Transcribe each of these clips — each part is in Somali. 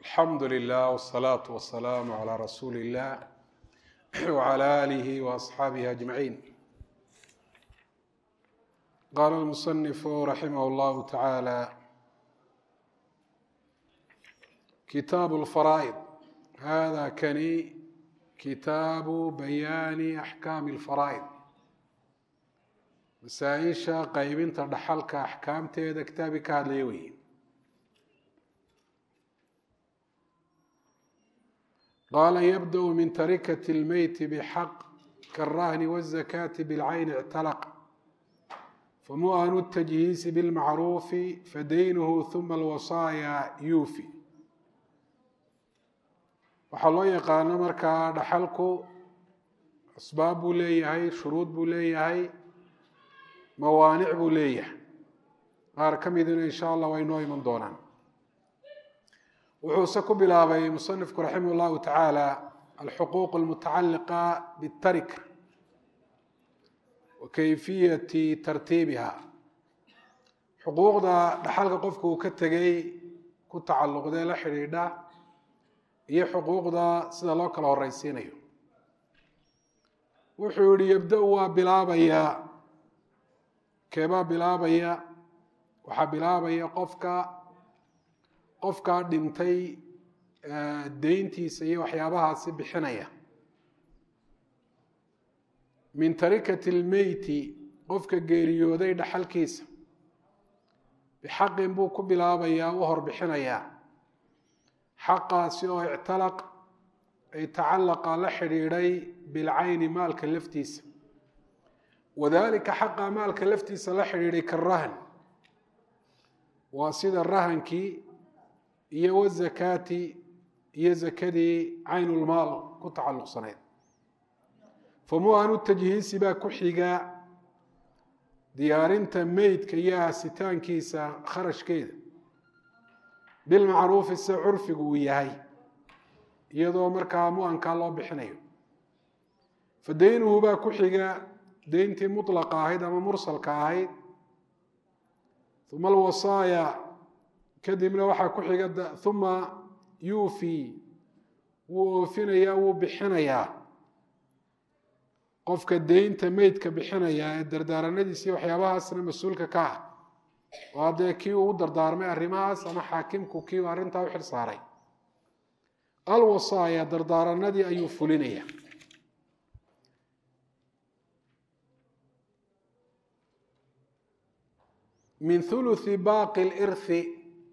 الحمد لله والصلاة والسلام على رسول الله وعلى آله وأصحابه أجمعين. قال المصنف رحمه الله تعالى: كتاب الفرائض. هذا كني كتاب بيان أحكام الفرائض. مسائشة قيبinta dhaxalka أحكامteeda kitaabi ka hadlaya weeye. قال يبدأ من تركة الميت بحق كالرهن والزكاة بالعين اعتلق فمؤن التجهيز بالمعروف فدينه ثم الوصايا يوفي. waxaa loo yaqaano markaa dhaxalku asbaab buu leeyahay, shuruud buu leeyahay, mawaanic buu leeyahay. qaar ka midina insha allah way noo iman doonaan. wuxuuse ku bilaabay musanifku raximah llahu tacaala alxuquuq almutacaliqa bitarika wa kayfiyati tartiibiha. xuquuqda dhaxalka qofku uu ka tegay ku tacalluqdee la xidhiidha iyo xuquuqda sida loo kala horeysiinayo. wuxuu yihi yabda-u waa bilaabayaa. keebaa bilaabaya? waxaa bilaabaya qofkaa dhintay deyntiisa iyo waxyaabahaasi bixinaya. min tarikati lmeyti, qofka geeriyooday dhaxalkiisa, bixaqin buu ku bilaabayaa, u horbixinayaa. xaqaasi oo ictalaq ay tacalaqa la xidhiidhay bilcayni maalka laftiisa. wadalika xaqa maalka laftiisa la xidhiidhay karahn, waa sida rahankii iyo wazakaati iyo zakadii caynulmaal ku tacalluqsanayd. famu'anu tajhiisi baa ku xiga diyaarinta meydka iyo aasitaankiisa kharashkeeda bilmacruufi sida curfigu uu yahay, iyadoo markaa mu-ankaa loo bixinayo. fa deynuhu baa ku xiga deyntii mutlaqa ahayd ama mursalka ahayd. uma alwasaaya, kadibna waxaa ku xiga uma yuufi, wuu oofinayaa, wuu bixinayaa. qofka deynta meydka bixinayaa ee dardaaranadiisii waxyaabahaasna mas-uulka ka ah, oo haddee kii uu dardaarmay arrimahaas ama xaakimku kii arrintaa u xil saaray. alwasaaya, dardaaranadii ayuu fulinaya. min thuluthi baaqi lirthi,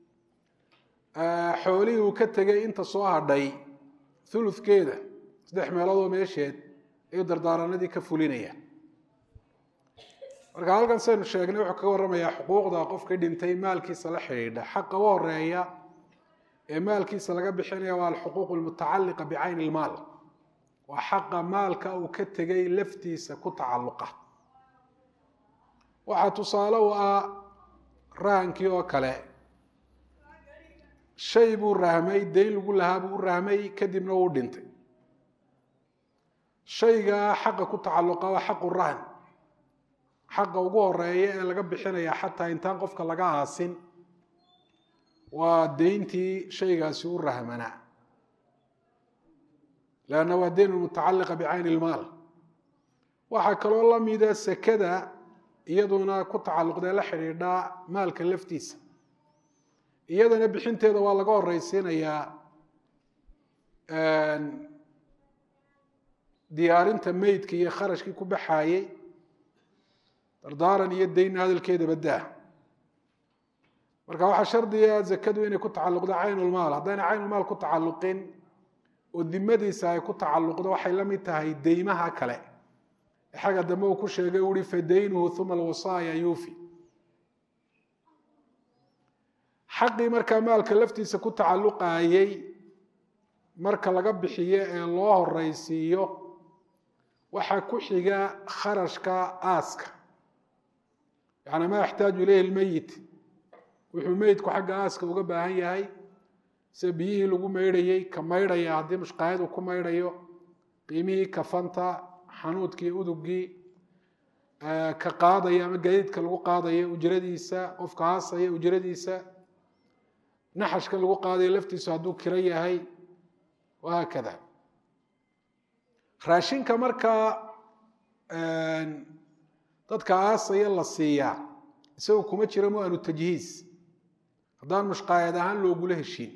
xoolihii uu ka tegay inta soo hadhay thuluthkeeda, 3 meeloodoo meesheed ayuu dardaaranadii ka fulinaya. marka halkan saynu sheegnay wuxuu kaga warramayaa xuquuqda qofka dhintay maalkiisa la xidhiidha. xaqa u horeeya ee maalkiisa laga bixinaya waa alxuquuq almutacaliqa bicayni ilmaal. waa xaqa maalka uu ka tegay laftiisa ku tacalluqa. waxaa tusaale u ah rahankii oo kale. shay buu rahmay, deyn lagu lahaa buu u rahmay, kadibna wuu dhintay. shaygaa xaqa ku tacalluqa waa xaqu rahn. xaqa ugu horeeya ee laga bixinaya xataa intaan qofka laga aasin waa deyntii shaygaasi u rahmanaa. leanna waa deyn mutacaliqa bicayni ilmaal. waxaa kaloo la mida sakada, iyaduna ku tacalluqdee la xidhiidhaa maalka laftiisa. iyadana bixinteeda waa laga horeysiinayaa diyaarinta meydka iyo kharashkii ku baxaayey. dardaaran iyo deynna hadalkeeda badaa. marka waxaa shardiga zakadu inay ku tacalluqdo caynulmaal. haddayna caynulmaal ku tacalluqin oo dimadiisa ay ku tacalluqdo, waxay la mid tahay deymaha kale. xagga dambe uu ku sheegay uhi fadaynuhu uma alwasaaya yuufi. xaqii markaa maalka laftiisa ku tacalluqaayey marka laga bixiyo ee loo horeysiiyo, waxaa ku xiga kharashka aaska. yacni maa yaxtaaju ilayhi lmeyit, wuxuu meydku xagga aaska uga baahan yahay, sida biyihii lagu maydhayey, ka maydhaya haddii mushqaayad uu ku maydhayo, qiimihii kafanta, xanuudkii, udugii, ka qaadaya ama gaadiidka lagu qaadayo ujradiisa, qofka aasaya ujradiisa, naxashka lagu qaadayo laftiisu hadduu kiro yahay wahaakada raashinka markaa dadka aasaya la siiyaa isagu kuma jiro mu'anu tajhiis haddaan mushqaayad ahaan loogula heshiin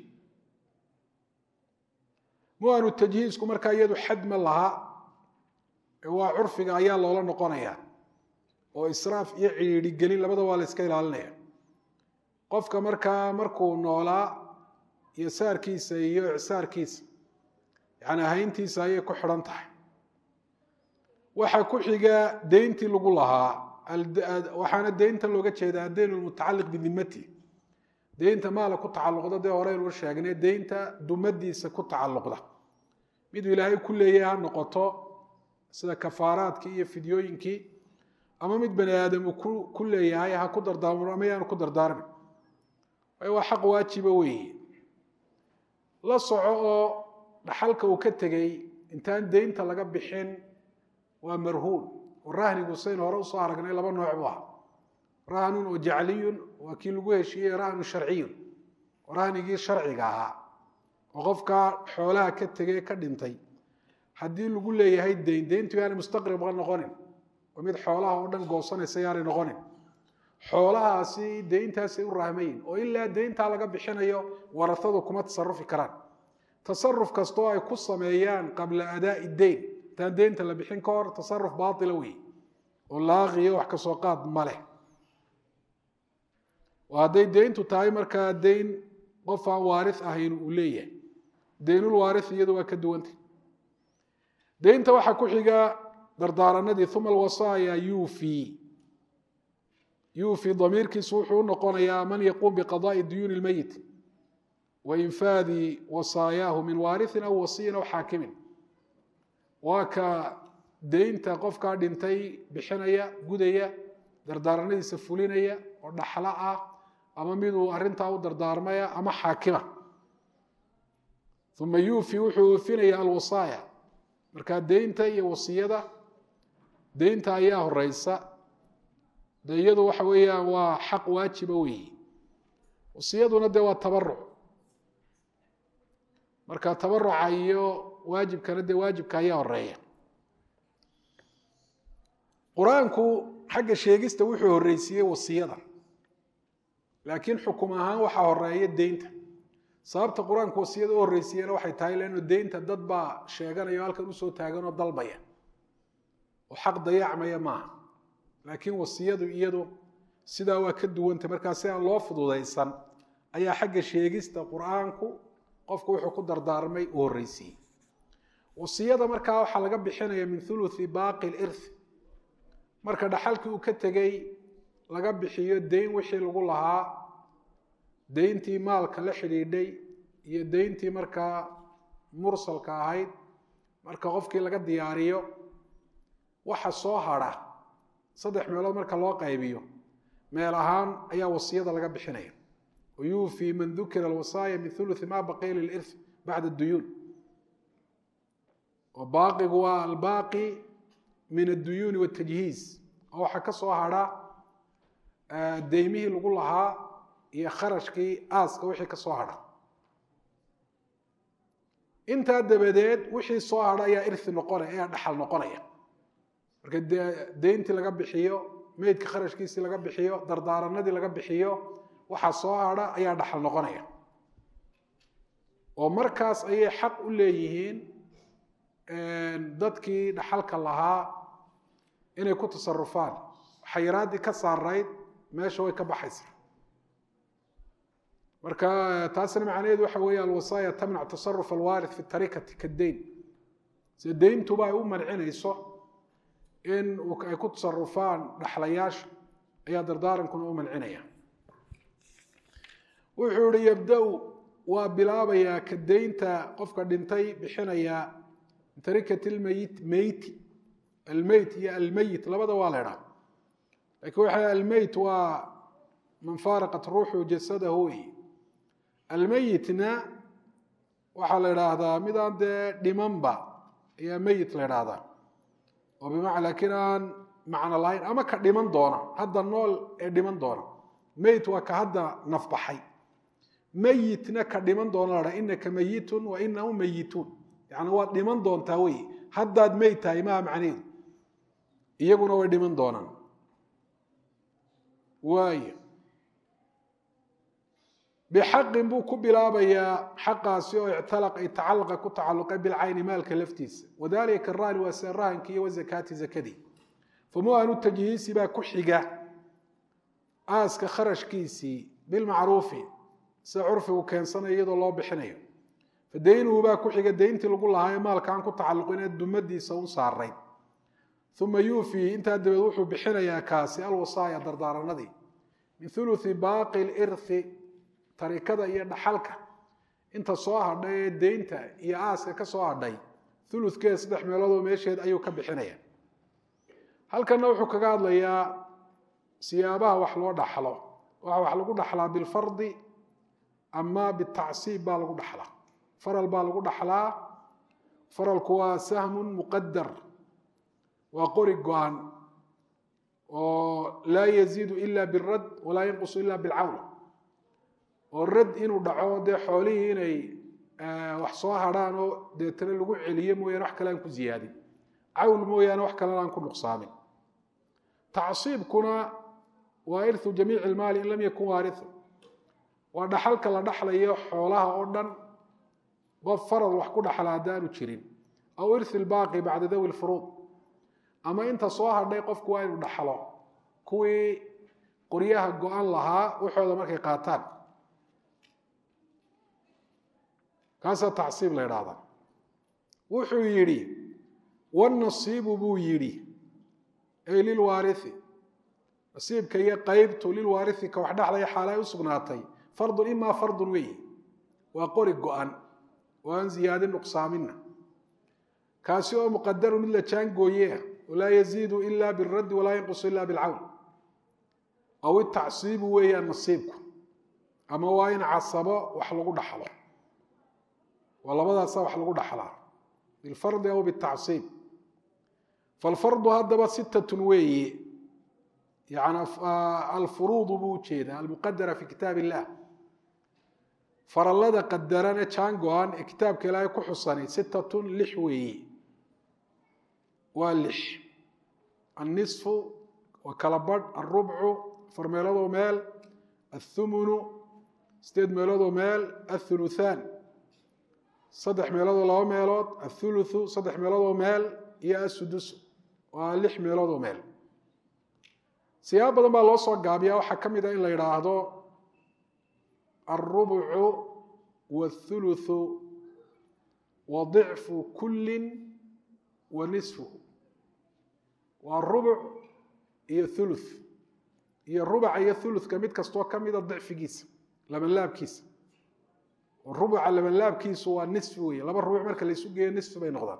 mu'anu tajhiisku markaa iyadu xad ma laha waa curfiga ayaa loola noqonayaa oo israaf iyo cidhiidhi gelin labada waa la iska ilaalinaya qofka markuu noolaa iyo saarkiisa iyo icsaarkiisa yani hayntiisa ayay ku xidhan tahay waxaa ku xiga deyntii lagu lahaa waxaana deynta looga jeedaa addeyn lmutacalliq bidimati deynta maala ku tacalluqda dee horeynu sheegnay deynta dumadiisa ku tacalluqda miduu ilaahay ku leeyahay ha noqoto sida kafaaraadkii iyo fidyooyinkii ama mid bani aadam uu ku leeyahay ha ku dardaarmo ama yaanu ku dardaarmin waa xaq waajiba weeye la soco oo dhaxalka uu ka tegey intaan deynta laga bixin waa marhuun oo rahnigu saynu hore usoo aragnay laba nooc buu ahaa rahnun oo jacliyun waa kii lagu heshiiyey rahnun sharciyun oo rahnigii sharciga ahaa oo qofka xoolaha ka tegey ka dhintay haddii lagu leeyahay deyn deyntu yaanay mustaqriba noqonin oo mid xoolaha oo dhan goosanaysa yaanay noqonin xoolahaasi deyntaasay u rahmayin oo ilaa deyntaa laga bixinayo warasadu kuma tasarufi karaan tasaruf kastoo ay ku sameeyaan qabla adaa'i deyn intaan deynta la bixin ka hor tasaruf baatila wey oo laaqiyo wax kasoo qaad ma leh oo hadday deyntu tahay markaa deyn qof aan waaris ahayn uu leeyahay deynul waaris iyadu waa ka duwantay deynta waxaa ku xiga dardaaranadii uma alwasaaya yuufii damiirkiisu wuxuu u noqonayaa man yaquum biqadaai duyuuni lmeyit wa infaadi wasaayaahu min waarisin aw wasiyin aw xaakimin waa ka deynta qofkaa dhintay bixinaya gudaya dardaaranadiisa fulinaya oo dhaxlo ah ama miduu arintaa u dardaarmaya ama xaakima uma yuufii wuxuu oofinaya alwasaaya markaa deynta iyo wasiyada deynta ayaa horeysa de iyadu waxa weeyaan waa xaq waajiba weeye wasiyaduna dee waa tabaruc marka tabaruca iyo waajibkana dee waajibka ayaa horeeya qur-aanku xagga sheegista wuxuu horeysiiyey wasiyada laakiin xukum ahaan waxaa horeeya deynta sababta qur-aanku wasiyada u horeysiiyena waxay tahay leanno deynta dad baa sheeganaya o halkan usoo taagan oo dalbaya oo xaq dayacmaya maaha laakiin wasiyadu iyadu sidaa waa ka duwantay markaa si aan loo fududaysan ayaa xagga sheegista qur-aanku qofku wuxuu ku dardaarmay u horeysiiyey wasiyada markaa waxaa laga bixinaya min thuluthi baaqi lirth marka dhaxalkii uu ka tegey laga bixiyo deyn wixii lagu lahaa deyntii maalka la xidhiidhay iyo deyntii markaa mursalka ahayd marka qofkii laga diyaariyo waxa soo hadha 3 meelood marka loo qaybiyo meel ahaan ayaa wasiyada laga bixinaya ويوفي من ذكر الوصايا من ثلث ما بقي للإرث بعد الديون وباقي هو الباقي من الديون والتجهيز أو حكسوا هذا ديمه اللي قول لها هي خرجكي آسك وحي كسوا هذا انت دبدت وحي سوا هذا يا إرث نقرة يا دحل نقرة deyntii laga bixiyo meydka kharashkiisii laga bixiyo dardaaranadii laga bixiyo waxa soo hadha ayaa dhaxal noqonaya oo markaas ayay xaq u leeyihiin dadkii dhaxalka lahaa inay ku tasarrufaan xayiraadii ka saarayd meesha way ka baxaysaa marka taasina macnaheedu waxa weeye alwasaaya tamnac tasarruf alwaarith fi tarikati kadayn sida deyntuba ay u mancinayso in ay ku tasarrufaan dhaxlayaasha ayaa dardaarankuna u mancinaya wuxuu yidhi yabda-u waa bilaabayaa ka deynta qofka dhintay bixinaya tarikati almeyt iyo almeyit labada waa la idhaha laakiin waxa almeyt waa man faaraqat ruuxu jasadahu wey almeyitna waxaa la idhaahdaa midaan dee dhimanba ayaa meyit la idhaahdaa oo bimacna laakiin aan macno lahayn ama ka dhiman doona hadda nool ee dhiman doona meyt waa ka hadda nafbaxay meyitna ka dhiman doona la innaka meyitun wa innahum meyituun yani waad dhiman doontaa wey haddaad meyd tahay maa macneedu iyaguna way dhiman doonaan waayo bixaqin buu ku bilaabayaa xaqaasi oo ictalaqa itacalaqa ku tacalluqay bilcayni maalka laftiisa wadalika karaani waa sida rahanki iyo wazakaati zakadii famu'anu tajhiisi baa ku xiga aaska kharashkiisii bilmacruufi sida curfigu keensanayo iyadoo loo bixinayo fadaynuhu baa ku xiga dayntii lagu lahaayo maalka aan ku tacalluqin ee dumadiisa u saarayn uma yuufii intaa dabeed wuxuu bixinayaa kaasi alwasaaya dardaaranadii min uluثi baaqi lirthi tarikada iyo dhaxalka inta soo hadhay ee deynta iyo aaska ka soo hadhay uludkeeda 3 meeloodoo meesheed ayuu ka bixinaya halkana wuxuu kaga hadlayaa siyaabaha wax loo dhaxlo wax lagu dhaxlaa bilfardi ama bitacsiib baa lagu dhaxlaa faral baa lagu dhaxlaa faralku waa sahmun muqadar waa qori go-an oo laa yaziidu ila birad walaa yanqusu ila bilcawl oo rad inuu dhaco dee xoolihii inay wax soo hadhaan oo deetana lagu celiyo mooyaane wax kale aan ku ziyaadin cawl mooyaane wax kalena aan ku nuqsaamin tacsiibkuna waa irthu jamiici ilmaali in lam yakun waarithan waa dhaxalka la dhaxlayo xoolaha oo dhan qof farad wax ku dhaxla haddaanu jirin aw irthi lbaaqi bacda dawi lfuruud ama inta soo hadhay qofku waa inuu dhaxlo kuwii qoryaha go-an lahaa waxooda markay qaataan kaasaa tacsiib la idhaahdaa wuxuu yidhi wanasiibu buu yidhi ay lilwaarithi nasiibka iyo qaybtu lilwaarithi ka wax dhaxlaya xaalay u sugnaatay fardun imaa fardun weeye waa qori go-an oo aan ziyaadin nuqsaamina kaasi oo muqadaru mid la jaangooye walaa yaziidu ila biraddi walaa yanqusu ila bilcawn aw itacsiibu weeyaan nasiibku ama waa in casabo wax lagu dhaxlo waa labadaasa wax lagu dhaxlaa bilfardi aw bitacsiib falfardu haddaba 6 weeye yani alfuruudu buu ujeedaa almuqadara fi kitaab illah farallada qadaran ee jaan go-an ee kitaabka ilaahay ku xusanay 6 weeye waa 6 annisfu waa kala badh alrubcu 4 meeloodoo meel athumunu 8 meeloodoo meel athuluthaan 3 meeloodoo 2 meelood athuluthu 3 meeloodoo meel iyo asudusu waa 6 meeloodoo meel siyaabo badan baa loo soo gaabiyaa waxaa ka mid ah in la yidhaahdo alrubcu waاthuluthu wa dicfu kullin wa nisfuhu waa rubuc iyo thuluth iyo rubaca iyo thuluthka mid kastoo ka mida dicfigiisa labanlaabkiisa rubuca labanlaabkiisu waa nisfi weeye 2 rubuc marka la isu geeyo nisfi bay noqdaan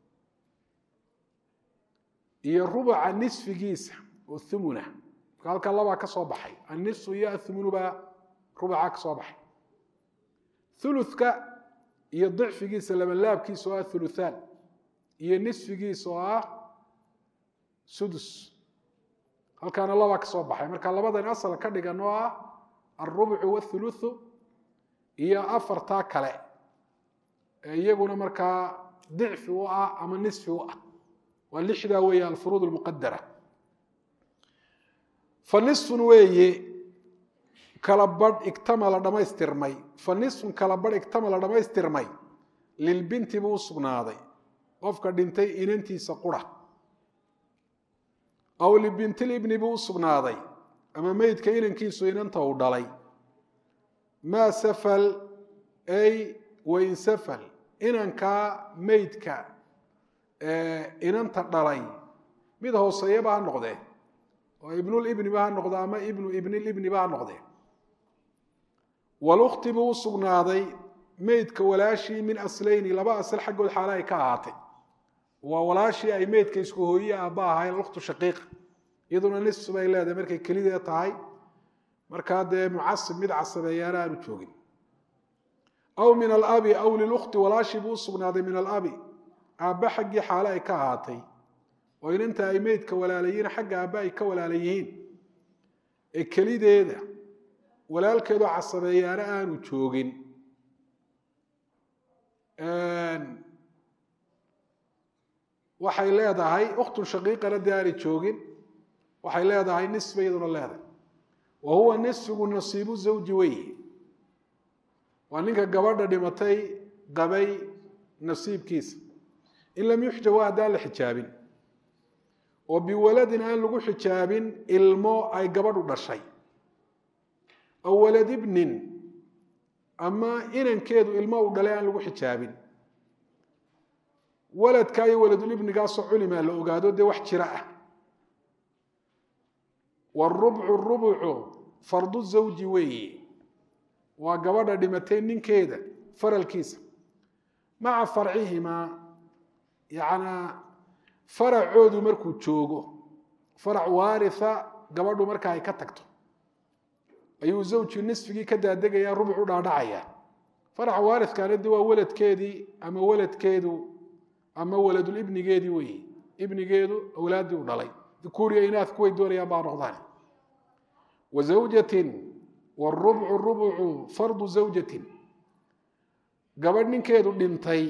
iyo rubuca nisfigiisa oo thumuna marka halkaa 2 ka soo baxay annisfu iyo athumunu baa rubuca ka soo baxay thuluthka iyo dicfigiisa labanlaabkiisa oo ah thuluthaan iyo nisfigiisa oo ah sudus halkaana 2 ka soo baxay marka labadan asal ka dhigan oo ah alrubcu wathuluthu iyo 4 kale iyaguna markaa dicfi u ah ama nisfi u ah waa 6 weeye alfuruud almuqadara fanisfun weeye kala badh igtamala dhammaystirmay fanisfun kala badh igtamala dhammaystirmay lilbinti buu u sugnaaday qofka dhintay inantiisa qura aw libintilibni buu u sugnaaday ama meydka inankiisu inanta uu dhalay maa safal ay wain safal inankaa meydka inanta dhalay mid hooseeyaba ha noqdee oo ibnulibniba ha noqde ama ibnu ibnilibniba ha noqdee walukhti buu u sugnaaday meydka walaashii min aslayni 2 asal xaggood xaala ay ka ahaatay waa walaashii ay meydka isku hooye aabba ahayn lukhtu shaqiiq iyaduna nisf bay leedahay markay kelidee tahay markaa dee mucasib mid casabeeyaana aanu joogin aw min alabi aw lilukhti walaashii buu u sugnaaday min alabi aabba xaggii xaale ay ka ahaatay oo inanta ay meydka walaalayihiin xagga aabba ay ka walaala yihiin ee kelideeda walaalkeedu casabeeyaana aanu joogin waxay leedahay ukhtun shaqiiqana dee aanay joogin waxay leedahay nisba iyaduna leedahay wa huwa nisfigu nasiibu zawji weyi waa ninka gabadha dhimatay qabay nasiibkiisa in lam yuxjab waa haddaan la xijaabin oo biwaladin aan lagu xijaabin ilmo ay gabadhu dhashay aw walad ibnin ama inankeedu ilmo uu dhalay aan lagu xijaabin waladka iyo waladulibnigaasoo culimaa la ogaado dee wax jira ah wاrubcu rubucu fardu zawji weeyi waa gabadha dhimatay ninkeeda faralkiisa maca farcihimaa yanaa faracoodu markuu joogo farac waaritha gabadhu marka ay ka tagto ayuu zawji nisfigii ka daadegaya rubuc u dhaadhacaya farac waarithkaana de waa waladkeedii ama waladkeedu ama waladulibnigeedii weeyi ibnigeedu awlaaddii u dhalay dukuuriya inaad kuway doonayaan baa noqdaan wazawjatin wاrubcu rubucu fardu zawjatin gabadh ninkeedu dhintay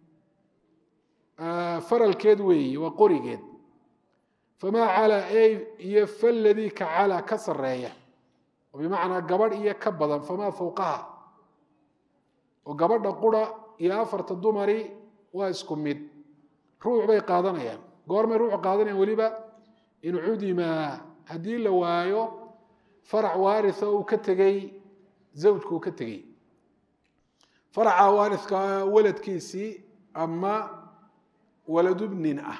faralkeed weeyi waa qorigeed famaa calaa iyo faladii ka calaa ka sareeya oo bimacnaa gabadh iyo ka badan famaa fowqaha oo gabadha qura iyo afarta dumari waa isku mid ruuc bay qaadanayaan goormay ruuc qaadanayaan weliba in cudima haddii la waayo farac waaritha uu ka tegey zawjku uu ka tegey faraca waarithka waladkiisii ama waladubnin ah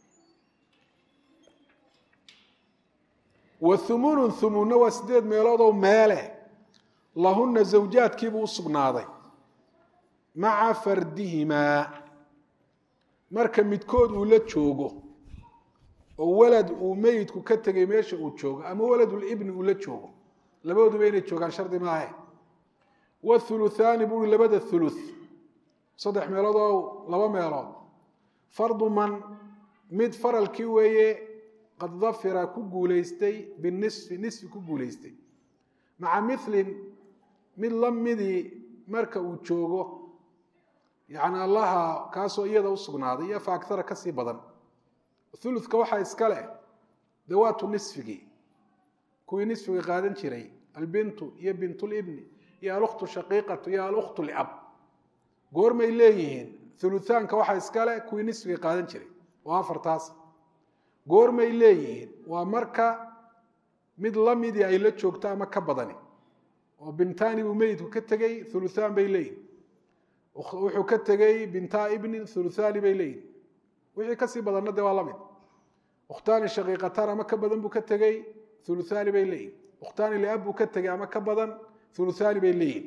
wahumunun humunna waa 8 meeloodoo meele lahuna zawjaadkiibuu u sugnaaday maca fardihimaa marka midkood uu la joogo oo walad uu meydku ka tegay meesha uu joogo ama waladulibni uu la joogo labadooduba inay joogaan shardi maahe wathuluthaani buu i labada thuluth 3 meelood oo 2 meelood fardu man mid faralkii weeye qad dafira ku guulaystay binisfi nisfi ku guulaystay maca milin mid la midii marka uu joogo yacni allaha kaasoo iyada u sugnaaday iyo fa agtara ka sii badan uluka waxaa iska leh dawaatu nisfigii kuwii nisfiga qaadan jiray albintu iyo bintulibni iyo alukhtu shaqiiqatu iyo alukhtu liab goormay leeyihiin uluthaanka waxaa iska leh kuwii nisfiga qaadan jiray waa afartaas goormay leeyihiin waa marka mid lamidii ay la joogto ama ka badani oo bintaani buu meydku ka tegey uluthaan bay leeyihin wuxuu ka tegey bintaa ibnin uluthaani bay leeyihin wixii kasii badanna de waa la mid ukhtaani shaqiiqataan ama ka badan buu ka tegey uluthaani bay leeyihin ukhtaani liab buu ka tegey ama ka badan uluthaani bay leeyihin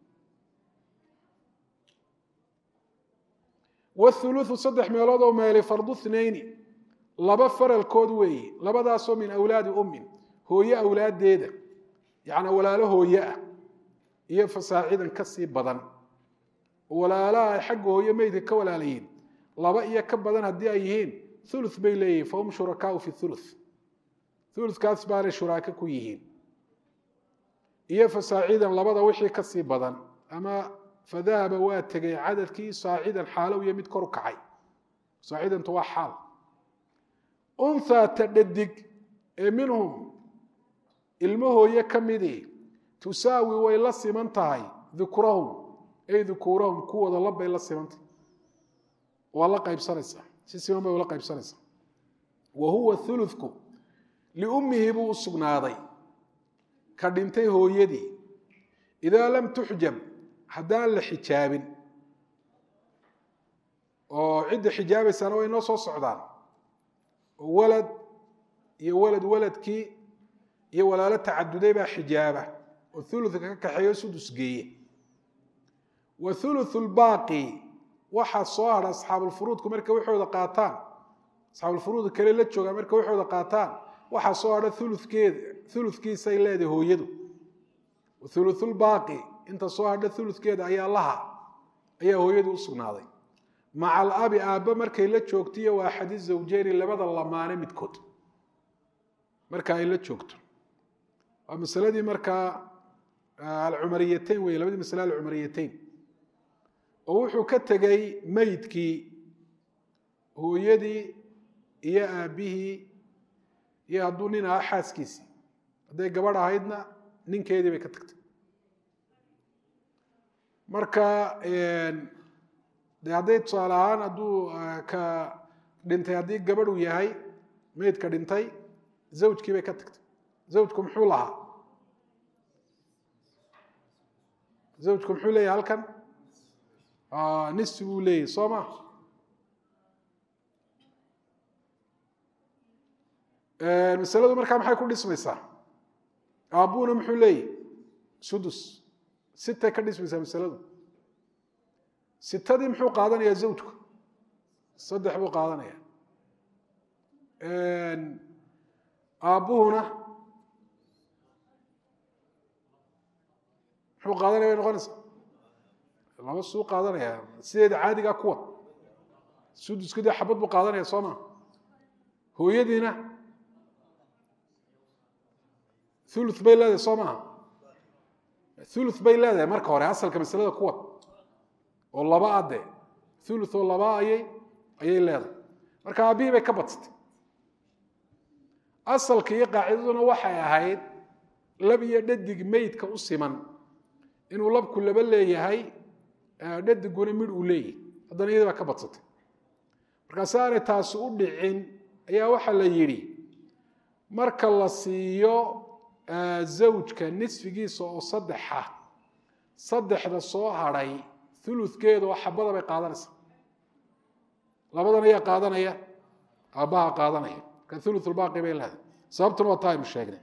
wاthuluthu 3 meelood oo meelay fardu 2 laba faralkood weeye labadaasoo min awlaadi ummin hooye awlaadeeda yacni walaalo hooye ah iyo fasaacidan kasii badan walaalaha ay xagga hooye meydka ka walaalayiin laba iyo ka badan haddii ay yihiin uluث bay leeyihin fahum shurakaau fi uluث ulukaas baanay shuraako ku yihiin iyo fasaacidan labada wixii kasii badan ama fadahaba waa tegay cadadkii saacidan xaalow iyo mid kor u kacay saacidantu waa xaal unhaa tadhadig ee minhum ilmo hooye ka midii tusaawi way la siman tahay dukrahum ay dukuurahum kuwooda labbay la simantahay waa la qaybsanaysaa si siman bay ula qaybsanaysaa wa huwa uludku liummihi buu u sugnaaday ka dhintay hooyadii idaa lam tuxjab haddaan la xijaabin oo cidda xijaabaysana way noo soo socdaan oo walad iyo waladkii iyo walaalo tacaduday baa xijaaba oo uluka ka kaxeeyo sudus geeye wa uluثu lbaaqi waxaa soo hadha asxaabulfuruudku markay waxooda qaataan asxaabulfuruud kale la joogaa markay waxooda qaataan waxaa soo hadha uludkiisay leedahay hooyadu uluثulbaaqi inta soo hadha uludkeeda ayaa hooyadu u sugnaaday maca alabi aabbe markay la joogtiyo waa axadi zawjeyni labada lamaane midkood marka ay la joogto waa masaladii markaa alcumariyatayn wey labadii masale alcumariyatayn oo wuxuu ka tegey meydkii hooyadii iyo aabbihii iyo hadduu nin ahaa xaaskiisii hadday gabadh ahaydna ninkeedii bay ka tagtay marka de hadday tusaale ahaan hadduu ka dhintay haddii gabadh uu yahay meydka dhintay zawjkii bay ka tagtay zawjku muxuu lahaa zawjku muxuu leeyahay halkan nisfi buu leeyahy soo ma masaladu markaa maxay ku dhismaysaa aabbuna muxuu leeyahy sudus sitay ka dhismaysaa masaladu sitadii muxuu qaadanayaa zawjku 3 buu qaadanaya aabbuhuna muxuu qaadanaya bay noqonaysaa laba suu qaadanaya sideeda caadiga kuwa suduska dee xabad buu qaadanaya soo ma hooyadiina thuluth bay leedahay soo maaha thuluth bay leedahay marka hore asalka masalada kuwa oo laba ade thuluth oo laba ayay leedahay marka aabihii bay ka badsatay asalka iyo qaacidaduna waxay ahayd lab iyo dhadig meydka u siman inuu labku laba leeyahay dhadiguna midh uu leeyahay haddana iyada baa ka badsatay markaasi aanay taasi u dhicin ayaa waxaa la yidhi marka la siiyo zawjka nisfigiisa oo 3 ah 3da soo hadhay thuluthkeeda oo xabada bay qaadanaysaa labadan ayaa qaadanaya aabbaha qaadanaya ka thuluth ulbaaqi bay leedahay sababtuna waa taaynu sheegnay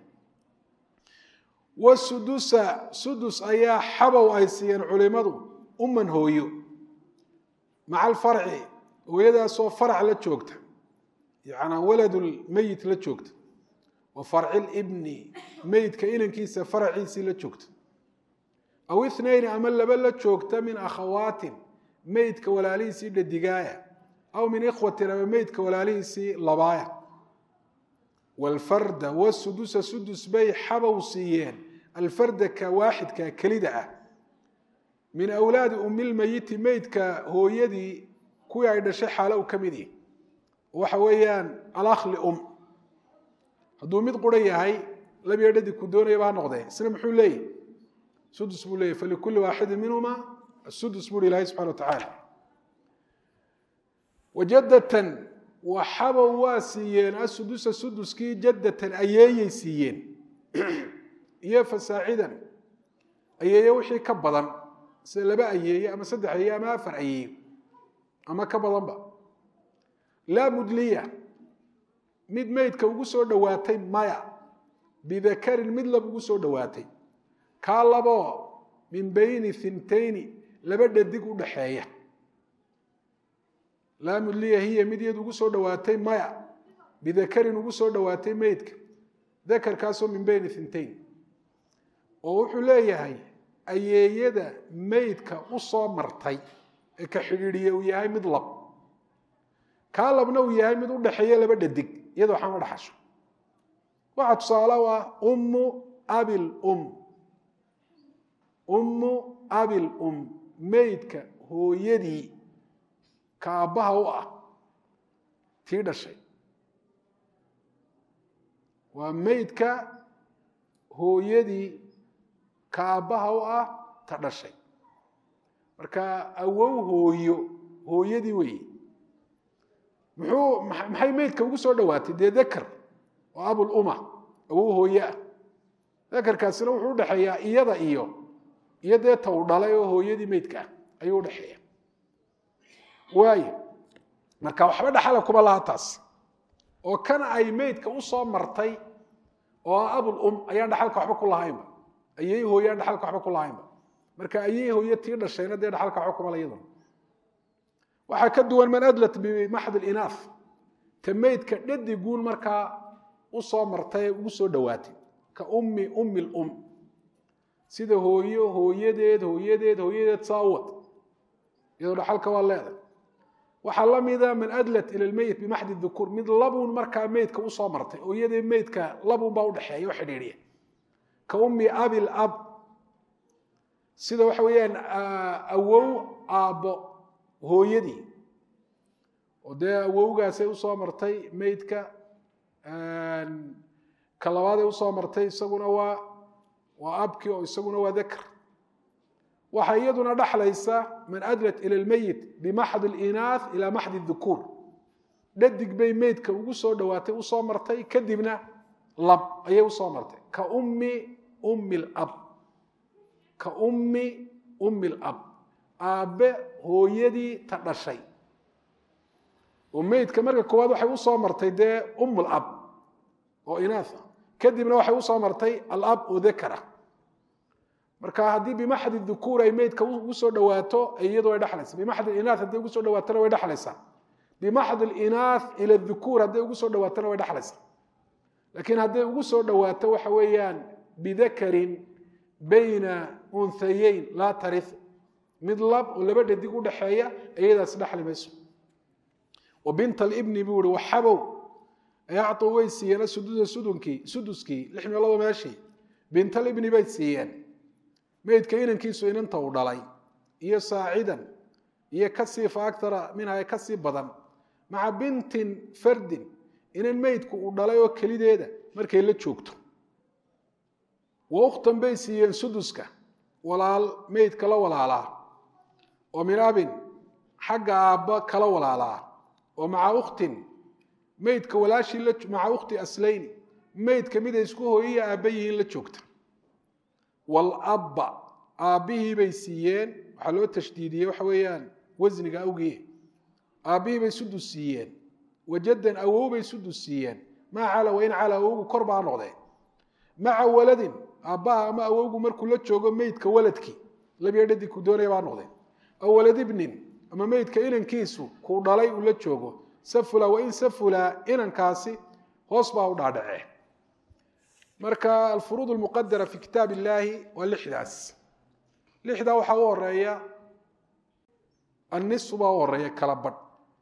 wasudusa sudus ayaa xabow ay siiyeen culimadu umman hooyo maca alfarci hooyadaasoo farac la joogta yacnaa waladulmeyit la joogta wa farci libni meydka inankiisa faraciisii la joogta aw 2 ama 2 la joogta min akhawaatin meydka walaalihiisii dhadigaaya aw min ikhwatin ama meydka walaalihiisii labaaya walfarda wasudusa sudus bay xabow siiyeen alfarda ka waaxidka kelida ah min awlaadi umilmeyiti meydka hooyadii kuwii ay dhashay xaalo u ka mid ihi waxa weeyaan alakhli hadduu mid qura yahay labiyo dhadig ku doonayaba ha noqdee isna muxuu leeyahy sudus buu leeyahy falikulli waaxidin minhuma asudus buu ilahay subxana wa tacaala wajadatan waxabow waa siiyeen asudusa suduskii jaddatan ayeeyay siiyeen iyo fasaacidan ayeeye wixii ka badan sida 2 ayeeye ama 3 ayeeye ama 4 ayeeye ama ka badanba laa mudliya mid meydka ugu soo dhowaatay maya bidakarin mid lab ugu soo dhowaatay kaa laboo min bayni 2 2 dhadig u dhaxeeya laa mudliya hiya mid iyad ugu soo dhowaatay maya bidakarin ugu soo dhowaatay meydka dakarkaasoo min bayni 2 oo wuxuu leeyahay ayeeyada meydka u soo martay ee ka xidhiidhiya uu yahay mid lab kaa labna uu yahay mid u dhaxeeya 2 dhadig iyadoo waxaan la dhaxasho waxaa tusaale u ah ummu abil meydka hooyadii ka aabbaha u ah tii dhashay waa meydka hooyadii ka aabbaha u ah ta dhashay marka awow hooyadii weeye maxay meydka ugu soo dhowaatay dee dakar oo abuluma awow hooye ah dakarkaasina wuxuu udhaxeeyaa iyada iyo dee ta u dhalay oo hooyadii meydka ah ayuu udhaxeeya waayo marka waxba dhaxala kuma laha taas oo kan ay meydka u soo martay oo abulum ayaan dhaxalka waxba ku lahaynba ayay hooyaan dhaxalka waxba ku lahaynba marka ayay hooye tii dhashayna dee dhaxalka waxba kuma layadana waxaa ka duwan man adlat bimaxd ilinaaf ta meydka dhadiguun markaa u soo martay ugu soo dhowaatay ka ummi lum sida hooyadeed saawad iyadoo dhaxalka waa leedahay waxaa la mida man adlat ila lmeyit bimaxdi dukuur mid labuun markaa meydka usoo martay oo iyadii meydka labuun baa udhexeeya oo xidhiidhiya ka ummi abil ab sida waxa weeyaan awow aabbo hooyadii oo dee awowgaasay usoo martay meydka ka labaaday usoo martay isaguna waa abki oo isaguna waa dakr waxa iyaduna dhaxlaysa man adlat ila almayit bimaxd alinath ila maxd adhukur dhadig bay meydka ugu soo dhawaatay usoo martay kadibna lab ayay usoo martay ka ummi al-ab ka ummi al-ab aabe hooyadii ta dhashay oo meydka marka koowaad waxay usoo martay dee al-ab oo inaatha kadibna waxay usoo martay al-ab oo dakara marka haddii bimaxd adhukur ay meydka ugu soo dhawaato iyadoo ay dhaxlaysa bimaxd alinath haddii ugu soo dhawaatana way dhaxlaysaa bimaxd alinath ila adhukur haddii ugu soo dhawaatana way dhaxlaysaa laakiin haddii ugu soo dhawaato waxa weeyaan bidakarin bayna unhayayn laa tarith mid lab oo laba dhadig u dhaxeeya iyadaas dhaxli mayso وبنت الابن بيقول وحبوا يعطوا ويسينا سدسكي لحنا الله ماشي بنت الابن بيت سيان ميد كاين كيسو ان انت ودلاي هي ساعدا هي كسيف اكثر منها كسيف بدن مع بنت فرد ان الميد كو دلاي او كليdeeda markay la joogto waqtan bay siiyeen suduska walaal meyd kala walaala oo miraabin xagga aabba kala walaala ومع أخت ميت كولاشي مع أخت أسلين ميت كميدا اسكو هي أبيه لتشوكت والأب أبيه بيسيين حلوة تشديدية وحويان وزنك أوجيه أبيه بيسدو السيين وجدا أوه بيسدو السيين ما على وين على أوه كربع نقضين مع ولد أباه ما أوه مركو لتشوكو ميت كولدك لم يردد كدوري بع نقضين أو ولد ابن أما ميت كإنن كيسو كودالي ولا جوجو سفلا وإن سفلا إنن كاسي هوسبا ودعدعه مركا الفروض المقدرة في كتاب الله والإحداث الإحداث وحاو الرأي النصف باو الرأي كلابد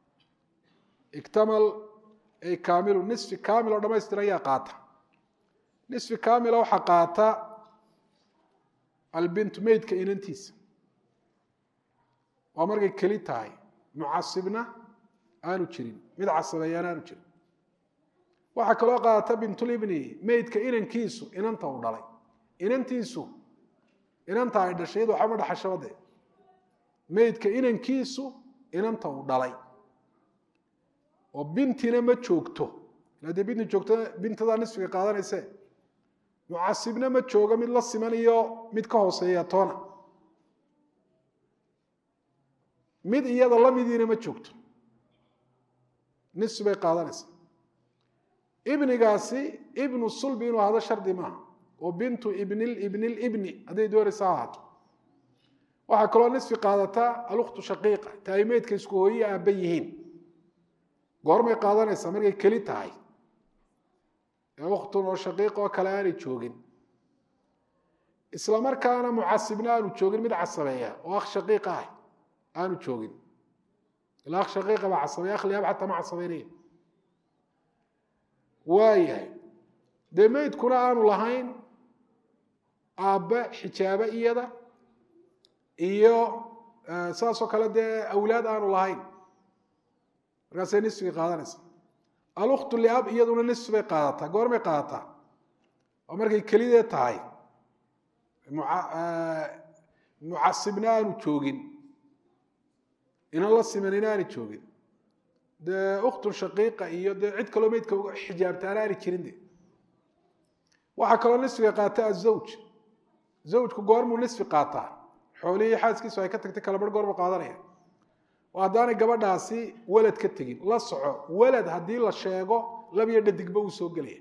اكتمل أي كامل النصف كامل ودما يستريا قاطع نصف كامل وحقاطع البنت ميت كإنن تيس ومرقي كلي تاي معصبنا آنو جرين مد عصبيان آنو جرين waxa kala qaata bintul ibni meedka inankiisu inanta u dhalay inantiisu inanta ay dhashay waxa ma dhaxashade meedka inankiisu inanta u dhalay oo bintina ma joogto laade binti joogto bintada nisfiga qaadanaysa mu'asibna ma jooga mid la simanayo mid ka hooseeya toona mid iyada la midina ma joogto nisbay qaadanaysa ابنغاسي ابن الصلب انه هذا شرط ما وبنت ابن الابن هذه دور ساعات waxa kala nisfi qaadata al-ukhtu shaqiiqa taayimeedka isku hooyay aabayihiin goormay qaadanaysa markay kali tahay ukhtu oo shaqiiq oo kala aan joogin isla markaana mu'asibna aanu joogin mid casabeeya oo akh shaqiiq ah aanu joogin ila akh shaqiiq ba casabeeya akh liab hatta ma casabeeyay waayahay deemeed kuna aanu lahayn aabba xijaaba iyada iyo saaso kala de awlaad aanu lahayn markaas nisbi qaadanaysa al-ukhtu li ab iyaduna nisbi qaadata goormay qaadata oo markay kaliya tahay mu'asibna aanu joogin in la simanina aanu joogin de ukhtu shaqiiqa iyo de cid kale meedka xijaabtaan aan jirin de waxa kale nisfiga qaata az-zawj zawjku goormu nisfi qaata xoolihi xaaskiisu ay ka tagtay kala bar goorma qaadanaya waa daana gabadhaasi walad ka tagin la soco walad hadii la sheego labiyo dhadigba uu soo galay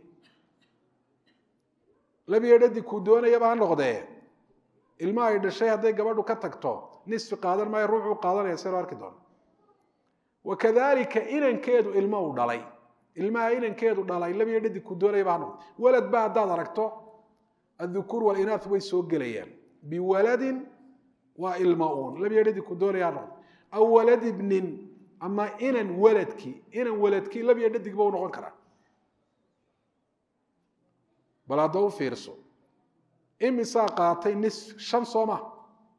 labiyo dhadig ku doonaya baa noqday ilma ay dhashay haday gabadhu ka tagto nisfi qaadan ma ruuxu qaadanaya soo arki doon وكذلك إن كيدو إلما ودلي إلما إن كيدو دلي لم يدد كدورة يبانو ولد بعد دركته الذكور والإناث ويسوق جليان بولد وإلماون لم يدد كدورة يبانو أو ولد ابن أما إن ولدك لم يدد كبون غنكرا بلا دو فيرسو إمي ساقاتي نصف شمس وما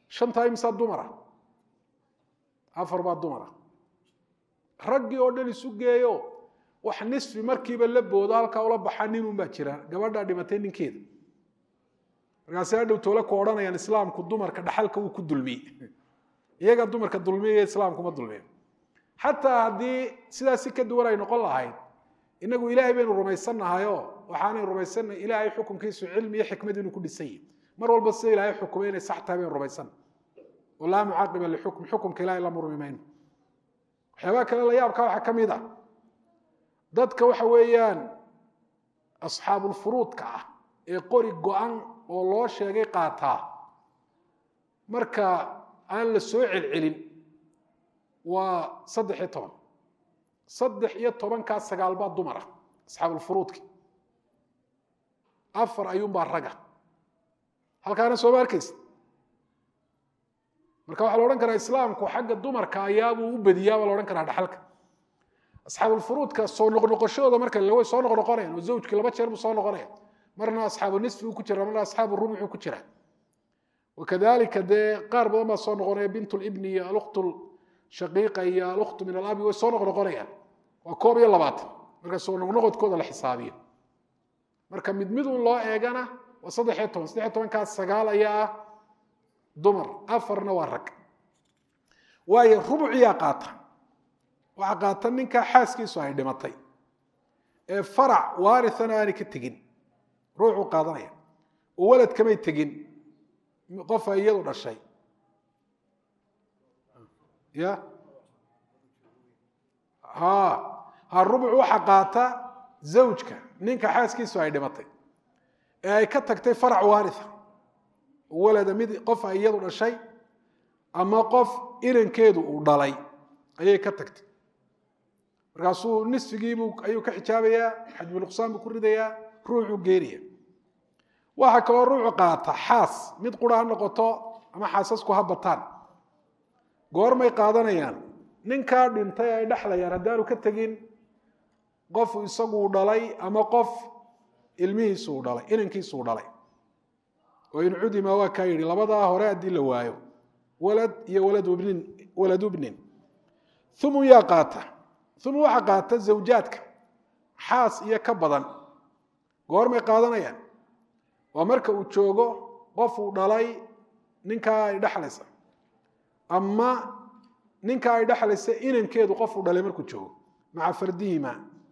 shanta imsa dumara afar baa dumara raggii oo dhan isu geeyo wax nisfi markiiba la boodo halka ula baxan nin baa jira gabadha dhimatay ninkeeda markaas ay dhow toola ku oranayaan islaamku dumarka dhaxalka uu ku dulmiyay iyaga dumarka dulmiyay islaamku ma dulmiyo hatta hadii sidaas ka duwan ay noqon lahayd inagu ilaahay baynu rumaysanahayo waxaanay rumaysanay ilaahay xukunkiisu cilmi iyo xikmad inuu ku dhisay mar walba si ilaahay xukumeynay sax tahay baynu rumaysan wala mu'aqiba li xukumka ilaahay la murmimayno waxyaaba kale la yaabka waxa kamid ah dadka waxa weeyaan asxaabul furuudka ah ee qori go'an oo loo sheegay qaataa marka aan la soo celcelin waa 13 ka sagaal baa dumar asxaabul furuudki afar ayuun baa raga halkaana soo markays marka waxa la oran karaa islaamku xagga dumarka ayaaba u badiyaa la oran karaa dhaxalka asxaabul furuudka soo noqnoqoshooda marka la way soo noqnoqonayaan oo zawjki laba jeer buu soo noqonaya marna asxaabu nisfi ku jira marna asxaabu rubuc ku jira وكذلك ده قارب ما soo noqonay bintul ibni ya al-ukhtul shaqiiqa ya al-ukht min al-abi way soo noqonayaan waa koob iyo labaad marka soo noqnoqodkooda la xisaabiyo marka mid loo eegana waa 13 ka sagaal ayaa dumar afarna waa rag way rubuciya qaata waxa qaata ninka xaaskiisu ay dhimatay ee farac waarithana aan ka tagin ruuxu qaadanaya oo walad kamay tagin qof ayadu dhashay ya ha rubuc waxa qaata zawjka ninka xaaskiisu ay dhimatay ee ay ka tagtay farac waaritha walada mid qof ayadu dhashay ama qof irankeedu uu dhalay ayay ka tagtay markaasuu nisfigiibu ayuu ka xijaabayaa xajmul nuqsaan buu ku ridayaa ruuxu geeriya waxa kale ruuxu qaata xaas mid quraan noqoto ama xaasasku habataan goormay qaadanayaan ninka dhintay ay dhaxlayaan hadaanu ka tagin qof isagu dhalay ama qof ilmihiisu dhalay inankiisu dhalay oo in cudima waa ka yiri labada hore hadii la waayo walad iyo walad ibnin thumu ya qaata thumu waxa qaata zawjaadka xaas iyo ka badan goormay qaadanayaan waa marka uu joogo qof uu dhalay ninka ay dhaxlaysa ama ninka ay dhaxlaysa inankeedu qof uu dhalay markuu joogo maca fardihima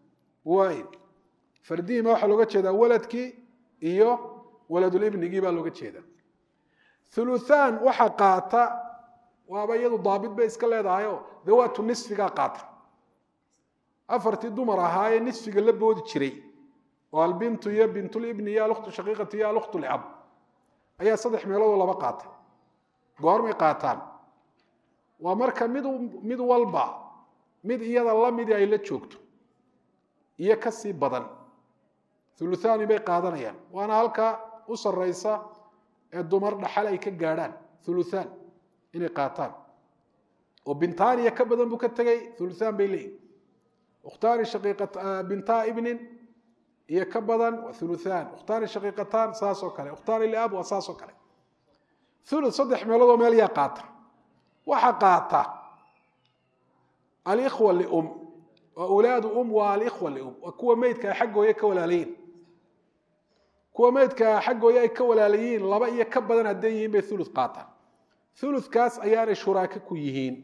waxa looga jeedaa waladkii iyo waladul ibnigi baa looga jeedaa thuluthan waxa qaata waaba iyadu daabid bay iska leedahay dawaatu nisfiga qaata afartii dumar ahaayeen nisfiga la boodi jiray والبنت يا بنت الابن يا الاخت الشقيقه يا الاخت الاب ayaa saddex meelood laba qaatay goormay qaataan waa marka mid walba mid iyada la mid ay la joogto iyo ka sii badan thuluthani bay qaadanayaan waana halka u sareysa ee dumar dhaxal ay ka gaaraan thuluthan inay qaataan oo bintaaniya ka badan buu ka tagay thuluthan bay leeyihiin ukhtaani shaqiiqat binta ibnin iyo ka badan thuluthan ukhtaani shaqiiqatan saaso kale ukhtaani liab wa saaso kale thuluth saddex meelood meel yaa qaata waxa qaata al-ikhwa li-um wa awlaadu wa al-ikhwa li-um wa kuwa meydka xaggooda ka walaalayn kuwa meydka xaggooda ay ka walaalayn laba iyo ka badan haday yihiin bay thuluth qaata thuluth kaas ayaanay shuraaka ku yihiin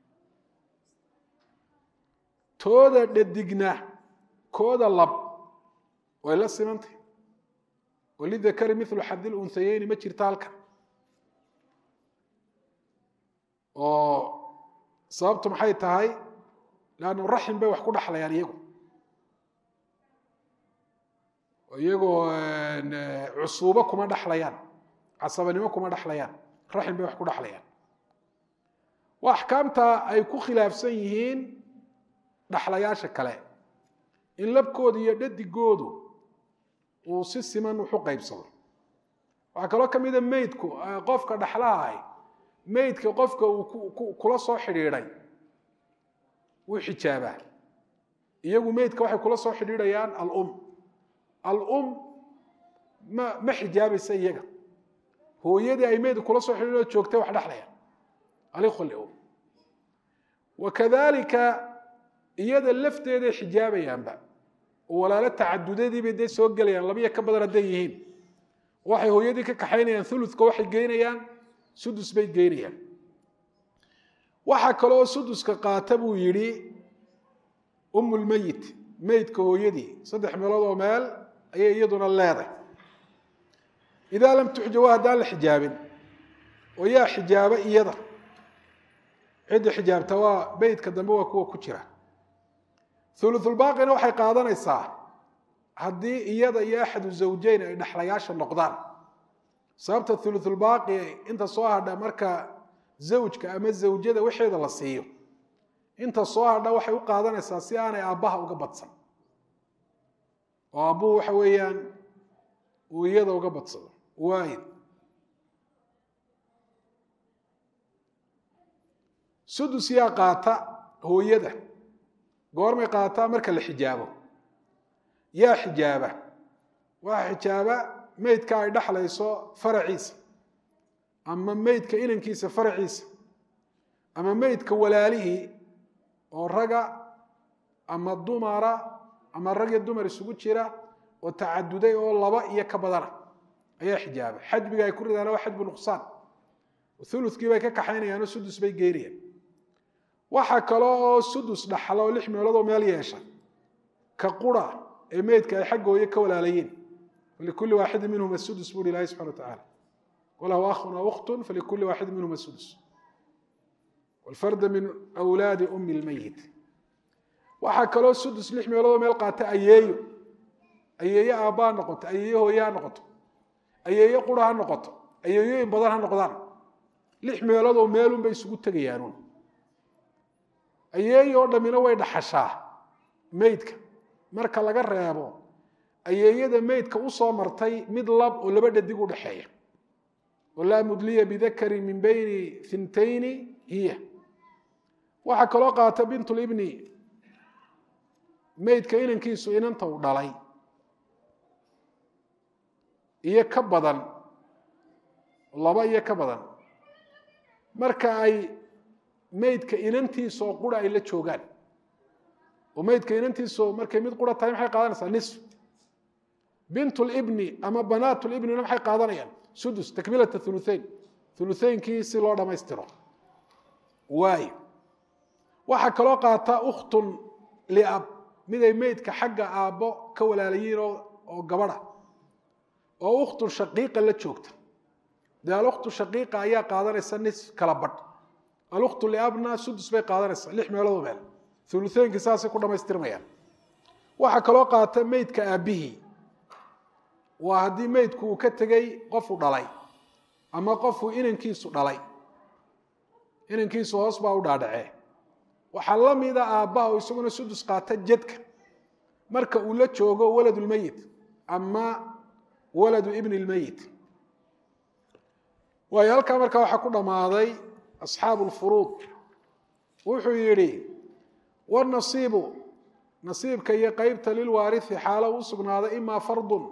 tooda dhadigna kooda lab way la simantay walidakari mithlu hadd al-unthayayn ma jirta halka oo sababtu maxay tahay laana rahim bay wax ku dhaxlayaan iyagu cusuba kuma dhaxlayaan casabanimo kuma dhaxlayaan rahim bay wax ku dhaxlayaan wa ahkaamta ay ku khilaafsan yihiin dhaxlayaasha kale in labkooda iyo dhadigoodu uu si siman u qaybsado waxa kale kamid ah meydku qofka dhaxlahay meydka qofka uu kula soo xiriiray wuu xijaabaa iyagu meydka waxay kula soo xiriirayaan al-um ma xijaabaysa iyaga hooyadii ay meyd kula soo xidhiidho joogtay wax dhaxlayaan alikhwa lium wakadalika iyada lafteeday xijaabayaanba oo walaalo tacadudadii bay dee soo gelayaan labiyo ka badan hadday yihiin waxay hooyadii ka kaxaynayaan thuluthka waxay geynayaan sudus bay geynayaan waxaa kaloo suduska qaata buu yidhi umulmeyit meydka hooyadii 3 meelood oo meel ayay iyaduna leedahay idaa lam tuxjab haddaan la xijaabin oo yaa xijaaba iyada cidda xijaabta waa beydka dambe waa kuwa ku jira thuluthulbaaqina waxay qaadanaysaa haddii iyada iyo axadu zawjayn ay dhexlayaasha noqdaan sababta thuluthulbaaqi inta soo hadha marka zawjka ama zawjada waxeeda la siiyo inta soo hadha waxay u qaadanaysaa si aanay aabbaha uga badsan oo aabbuhu waxa weeyaan uu iyada uga badsado waayid sudus yaa qaata hooyada goormay qaataa marka la xijaabo yaa xijaaba waxa xijaaba meydka ay dhaxlayso faraciisa ama meydka inankiisa faraciisa ama meydka walaalihii oo raga ama dumara ama rag iyo dumar isugu jira oo tacaduday oo 2 iyo ka badana ayaa xijaaba xajbiga ay ku ridaan waa xajbu nuqsaan thuluthkii bay ka kaxaynayaan oo sudus bay geynayaan waxa kale oo sudus dhaxlo 6 meelood oo meel yeesha ka qura ee meydka ay xaggooda ka walaalayeen ولكل واحد منهم السدس بقول الله سبحانه وتعالى وله أخ أو أخت فلكل واحد منهم السدس والفرد من أولاد أم الميت وحكى له السدس لحمي ولو ملقى أييه أييه أبا نقط أييه يا نقط أييه قرها نقط أييه بدرها نقطان لحمي ولو ميل بيسقط تجيانون أييه يورد من وين حشاه ميتك مركا لقى ريابو ayeeyada meydka u soo martay mid lab oo laba dhadig u dhaxeeya wala mudliya bidakari min bayni thintayn hiya waxa kale qaata bintul ibni meydka inankiisu inanta u dhalay iyo ka badan laba iyo ka badan marka ay meydka inantiisu qura ay la joogaan oo meydka inantiisu markay mid qura tahay maxay qaadanaysaa nisf بنت الابن أما بنات الابن نحن قادرين سدس تكملة ثلثين كيس لو دمايسترو واي waxa kala qaata ukhtun liab miday meedka xagga aabo ka walaaliyeen oo gabadha oo ukhtun shaqiiqa la joogta daal ukhtu shaqiiqa ayaa qaadanaysa nis kala badh al-ukhtu liabna sudus bay qaadanaysa 6 meelood meel thuluthayn kiisaas ku dhameystirmayaan waxa kala qaata meedka aabihi waa hadii meydku uu ka tagay qof u dhalay ama qof uu inankiisu dhalay inankiisu hoos baa u dhaadhacay waxa la mid ah aabbaha oo isaguna sudus qaata jadka marka uu la joogo waladul mayit ama waladu ibn al mayit way halka marka waxa ku dhamaaday asxaabul furuud wuxuu yiri war nasiibka iyo qaybta lil waarith xaalo u sugnaada ima fardun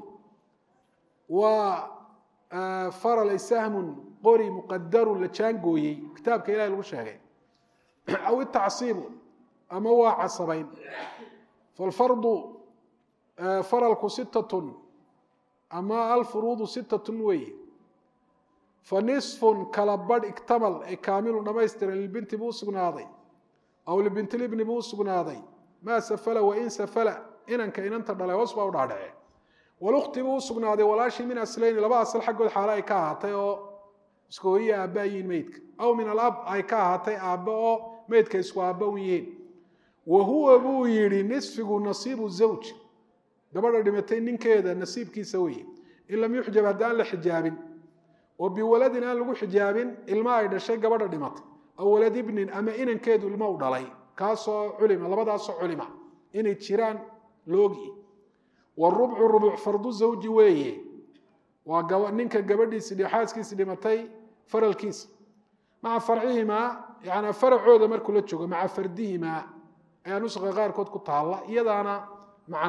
وفرل سهم قري مقدر لجانغوي كتابك إلهي لو شيغay أو التعصيب أما هو عصبين فالفرض فرلك 6 أما الفروض 6 وي فنصف كلبد اكتمل كامل دميستر للبنت بو سغنادي أو لبنت الابن بو سغنادي ما سفل وإن سفل إنك إنت دلay hoos baa u dhaadhacay والأخت بو سغنادي ولاشي من أصلين لبا أصل حقود حالا أي كاهاتي أو اسكوية أبايين ميتك أو من الأب أي كاهاتي أبا ميتك اسكو أباويين وهو أبو يري نصفه نصيب الزوج دبر دمتين نين كيدا نصيب كي سوي إن لم يحجب هدان لحجاب وبولدنا لغو حجاب الماء إذا شيء قبر دمت أو ولد ابن أما إن كيدو الموضع لي كاسو علم لبدا سو علم إن تشيران لوغي والربع فرض الزوج ويه وننك قبرديس لحاسكيس لمتي فرالكيس مع فرعهما يعني فرع عودة مركو لتشوغ مع فردهما يعني نسخة غير كود كتالا يدانا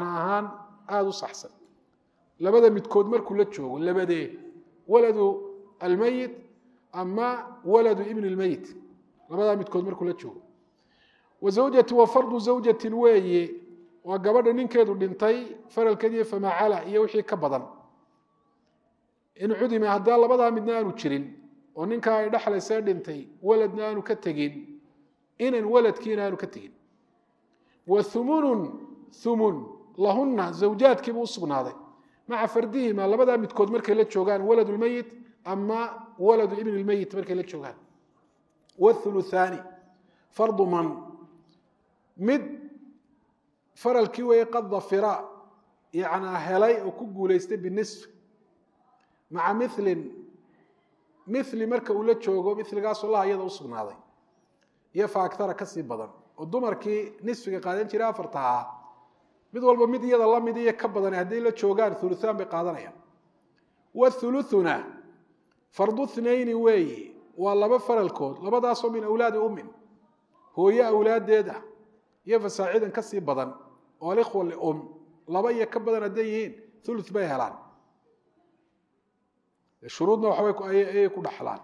معناهان آدو صحسن لبدا متكود مركو لتشوغ لبدا ولدو almayit ama waladu ibn اlmeyit labadaa midkood markuu la joogo wazawjati wa fardu zawjatin weeye waa gabadha ninkeedu dhintay faralkeediiyo famacala iyo wixii ka badan in cudima haddaa labadaa midna aanu jirin oo ninkaa ay dhexlaysee dhintay waladna aanu ka tegin inan waladkiina aanu ka tegin wa humunun humun lahunna zawjaadkiibu u sugnaaday maca fardihima labadaa midkood markay la joogaan walad lmeyit ama waladu ibn lmeyit markay la joogaan wthuluthaani fardu man mid faralkii weeye qad dafira yanaa helay oo ku guulaystay binisf maca milin mili marka uu la joogo miligaasoo laha iyada u sugnaaday iyo faaktara kasii badan oo dumarkii nisfiga qaadan jiray afarta ahaa mid walba mid iyada lamid iyo ka badan hadday la joogaan huluthaan bay qaadanayaan wathuluthuna fardu thnayni weeye waa laba faralkood labadaasoo min awlaadi ummin hooye awlaadeed ah iyo fasaacidan kasii badan oo alikhwa lium laba iyo ka badan hadday yihiin thuluth bay helaan shuruudna waxayay ku dhaxlaan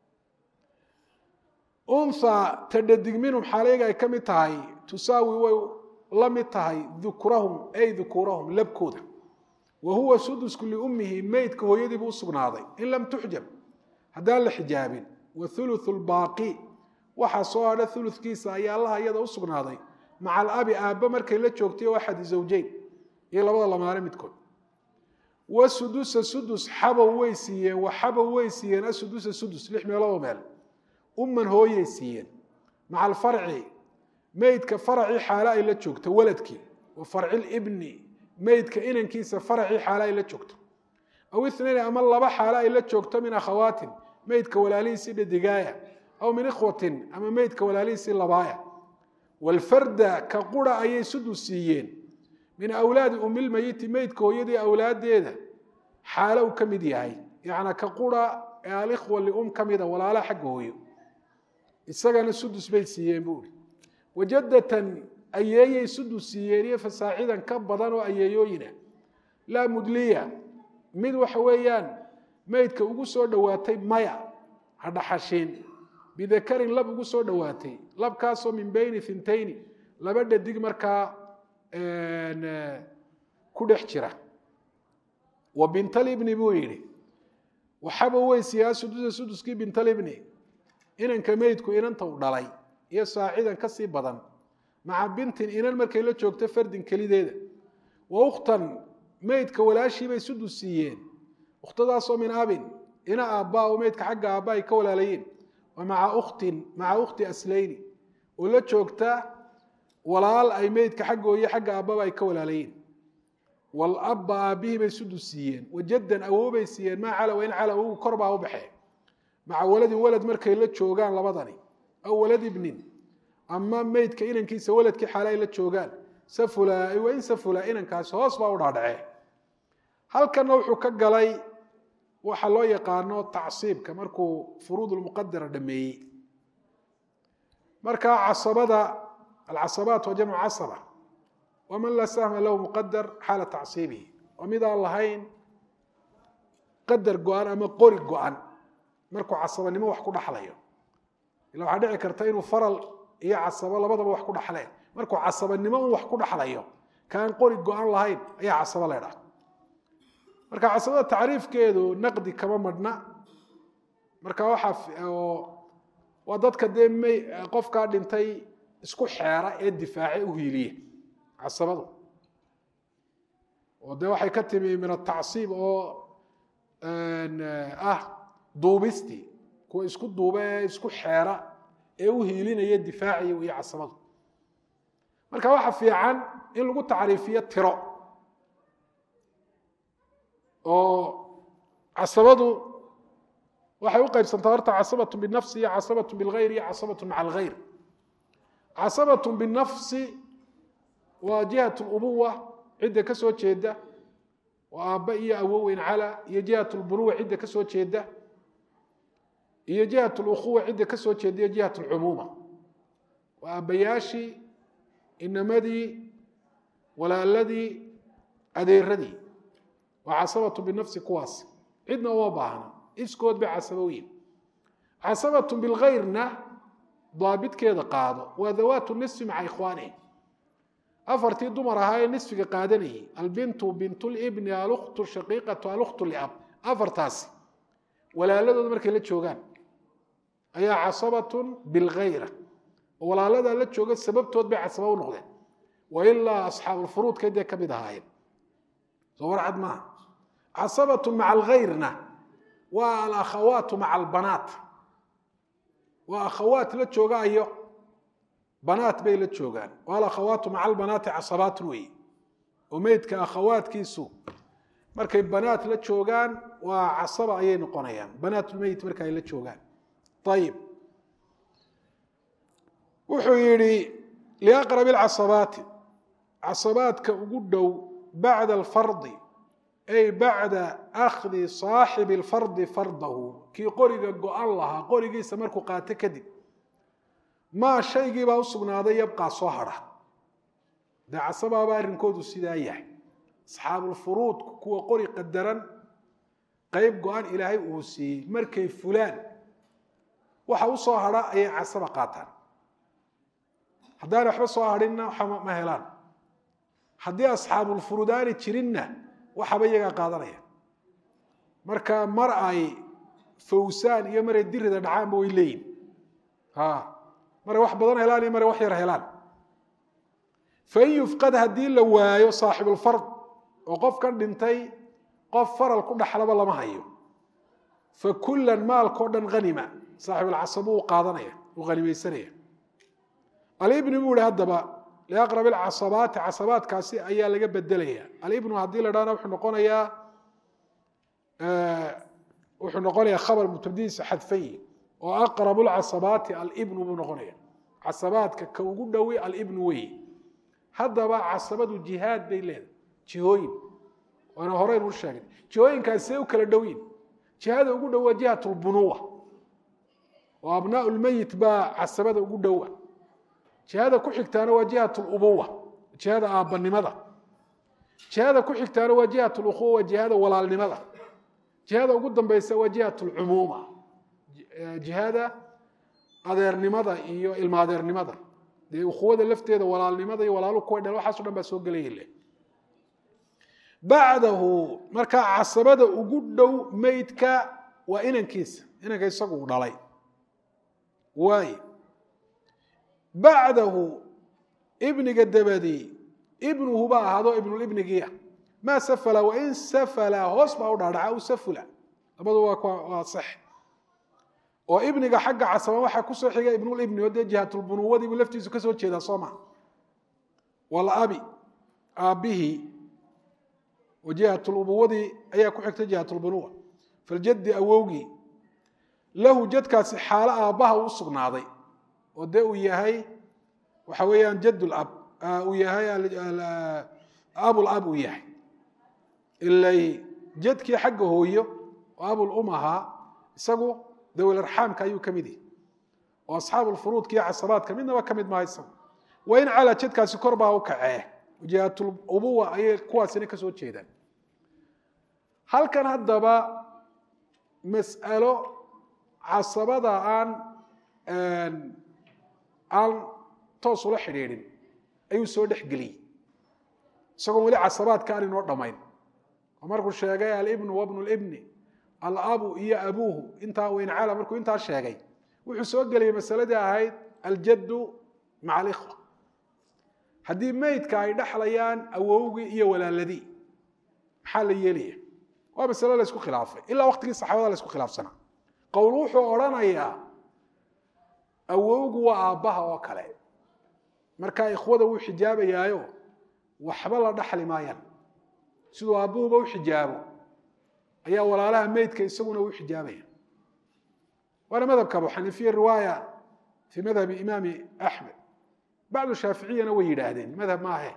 unha tadhadig minhum xaalayaga ay ka mid tahay tusaawi way la mid tahay dukrahum ay dukuurahum labkooda wa huwa sudusku liummihi meydka hooyadiibu u sugnaaday in lam tuxjab haddaan la xijaabin wa thuluthu lbaaqi waxaa soo hadha thulutkiisa ayaa allaha iyada u sugnaaday maca alabi aabba markay la joogtay oo axadi zawjeyn iyo labada lamaane midkood wasudusa sudus xabow way siiyeen waxabow way siiyeen asudusa sudus 6 meeloodoo meel umman hooyay siiyeen maca alfarci meydka faracii xaala ay la joogto waladkii wa farci libni meydka inankiisa faracii xaala ay la joogto aw inayn ama laba xaala ay la joogto min akhawaatin meydka walaalihiisii dhadigaaya aw min ikhwatin ama meydka walaalihiisii labaaya walfarda ka qura ayay sudus siiyeen min awlaadi umilmayiti meydka hooyadii awlaadeeda xaalo uu ka mid yahay yacnaa ka qura ee alikhwa lium ka mida walaalaha xagga hooyo isagana sudus bay siiyeen buuri wajadatan ayeeyay sudus siiyeen iyo fasaacidan ka badan oo ayeeyooyina laa mudliya mid waxa weeyaan meydka ugu soo dhowaatay maya ha dhaxashiin bidakarin lab ugu soo dhowaatay labkaasoo min bayni thintayni laba dhadig markaa ku dhex jira wa bintalibni buu yidhi waxaba weysiyaa sudusa suduskii bintalibni inanka meydku inanta u dhalay iyo saacidan kasii badan maca bintin inan markay la joogto fardin kelideeda wa ukhtan meydka walaashiibay sudus siiyeen ukhtadaasoo min abin ina aabbaa oo meydka xagga aabba ay ka walaalayeen wa maca ukhti aslayni oo la joogta walaal ay meydka xaggooyo xagga aabbaba ay ka walaalayeen walabba aabbihii bay sudus siiyeen wajaddan awoobay siiyeen maa cala wain cala ugu kor baa u baxee maca waladin walad markay la joogaan labadani aw walad ibnin ama meydka inankiisa waladkii xaala ay la joogaan safula wain safula inankaasi hoos baa u dhaadhacee halkanna wuxuu ka galay waxa loo yaqaano tacsiibka markuu furuud lmuqadara dhameeyey markaa casabada alcasabaat waa jamcu casaba waman laa sahma lahu muqadar xaala tacsiibihi waa mid aan lahayn qadar go-an ama qori go-an markuu casabanimo wax ku dhaxlayo ila waxaa dhici karta inuu faral iyo casabo labadaba wax ku dhaxleen markuu casabanimo un wax ku dhaxlayo kaan qori go-an lahayn ayaa casabo leedhaha marka casabada tacriifkeedu naqdi kama madhna marka waa dadka dee qofkaa dhintay isku xeera ee difaace u hiiliya casabadu oo dee waxay ka timi min atacsiib oo duubistii kuwa isku duuba ee isku xeera ee u hiilinaya difaaciya iyo casabadu marka waxa fiican in lagu tacriifiyo tiro oo casabadu waxay u qaybsantaa horta casabatu binafsi iyo casabatu bilgayr iyo casabatu maca algayr casabatu binafsi waa jihat lubuwa cidda ka soo jeeda oo aabba iyo awoweyn cala iyo jihat lbunuwa cidda ka soo jeeda iyo jihat lukhuwa cidda ka soo jeeda iyo jihat lcumuuma waa aabbayaashii inamadii walaaladii adeeradii waa casabatu binafsi kuwaas cidna uma baahna iskood bay casabooyin casabatun bilghayrna daabitkeeda qaado waa dawaatu nisfi maca ikhwaanihi afartii dumar ahaa ee nisfiga qaadanayay albintu bintulibni alukhtu shaqiiqatu alukhtu liab afartaasi walaaladooda markay la joogaan ayaa casabatun bilghayra oo walaaladaa la jooga sababtood bay casaba u noqdeen wailaa asxaabulfuruudka dee ka mid ahaayeen soo warcad maaha casabatun maca alghayrna waa alakhawaatu maca albanaat waa akhawaat la joogaayo banaat bay la joogaan waa alakhawaatu maca albanaati casabaatun weeye oo meydka akhawaadkiisu markay banaat la joogaan waa casaba ayay noqonayaan banaatulmeyit marka ay la joogaan ayib wuxuu yidhi liaqrab alcasabaati casabaadka ugu dhow bacda alfardi ay bacda akhdi saaxibi alfardi fardahu kii qoriga go-an lahaa qorigiisa markuu qaato kadib maa shaygiibaa u sugnaaday yabqaa soo hadha dee casabaaba arrinkoodu sidaa yahay asxaabulfuruudku kuwa qori qadaran qayb go-an ilaahay uu siiyey markay fulaan waxa u soo hadha ayay casaba qaataan haddaana waxba soo hadhinna waxba ma helaan haddii asxaabulfuruud aanay jirinna waxaba iyagaa qaadanaya marka mar ay fawsaan iyo maray dirida dhacaanba way leeyihin maray wax badan helaan iyo maray wax yar helaan fain yufqad haddii la waayo saaxibulfard oo qofkan dhintay qof faral ku dhaxlaba lama hayo fa kullan maalkao dhan hanima saaxibulcasabu uu qaadanaya uu hanimaysanaya alibni buu ihi haddaba liaqrab alcasabaati casabaadkaasi ayaa laga bedelaya alibnu haddii la dhahna wuxuu noqonayaa khabar mubtadiisa xadfayi oo aqrabu lcasabaati alibnu buu noqonaya casabaadka ka ugu dhowi alibnu weeye haddaba casabadu jihaad bay leedahay jihooyin waana horeynu u sheegay jihooyinkaasi see u kala dhowyin jihada ugu dhow waa jihat lbunuwa oo abnaau lmeyit baa casabada ugu dhowa jihada ku xigtaana waa jihat lubuwa jihada aabbanimada jihada ku xigtaana waa jihat lukhuwa jihada walaalnimada jihada ugu dambeysa waa jihat lcumuuma jihada adeernimada iyo ilma adeernimada dee ukhuwada lafteeda walaalnimada iyo walaalu kuwa dhel waxaaso dhan baa soo gelaya leh bacdahu markaa casabada ugu dhow meydka waa inankiisa inanka isagu u dhalay waay bacdahu ibniga dabadii ibnuhu baa ahaado ibnulibnigiia maa safala wain safala hoos baa u dhaadhaca u safula labadu waa sax oo ibniga xagga casaba waxaa kusoo xiga ibnulibni oo dee jihatulbunuwadii buu laftiisu kasoo jeedaa soo maa walabi aabbihii oo jihatulubuwadii ayaa ku xigta jihatulbunuwa faljaddi awowgii lahu jadkaasi xaalo aabbaha u sugnaaday oo dee uu yahay waxa weeyaan jadulab uu yahay abulab uu yahay ilay jadkii xagga hooyo oo abulum ahaa isagu dawil arxaamka ayuu ka mid yahay oo asxaabulfuruudka iyo casabaadka midnaba ka mid maha isagu waa in calaa jadkaasi kor baa u kacee jihatulubuwa ayay kuwaasina kasoo jeedaan halkan haddaba mas'alo casabada aan toos ula xidhiidhin ayuu soo dhex geliyey isagoon weli casabaadka aan inoo dhammayn oo markuu sheegay alibnu wabnu libni alabu iyo abuuhu intaa weynacala markuu intaa sheegay wuxuu soo geliyey masaladii ahayd aljaddu maca alikhwa haddii meydka ay dhexlayaan awowgii iyo walaaladii maxaa la yeelaya waa masalo la ysku khilaafay ilaa waqtigii saxaabada la ysku khilaafsanaa qowl wuxuu odhanayaa awowgu waa aabbaha oo kale markaa ikhwada wuu xijaabayaayo waxba la dhaxli maayaan siduu aabbuhuba u xijaabo ayaa walaalaha meydka isaguna u xijaabaya waana madhabka abu xaniifiya riwaaya fii madhabi imaami axmed bacdu shaaficiyana way yidhaahdeen madhab maahe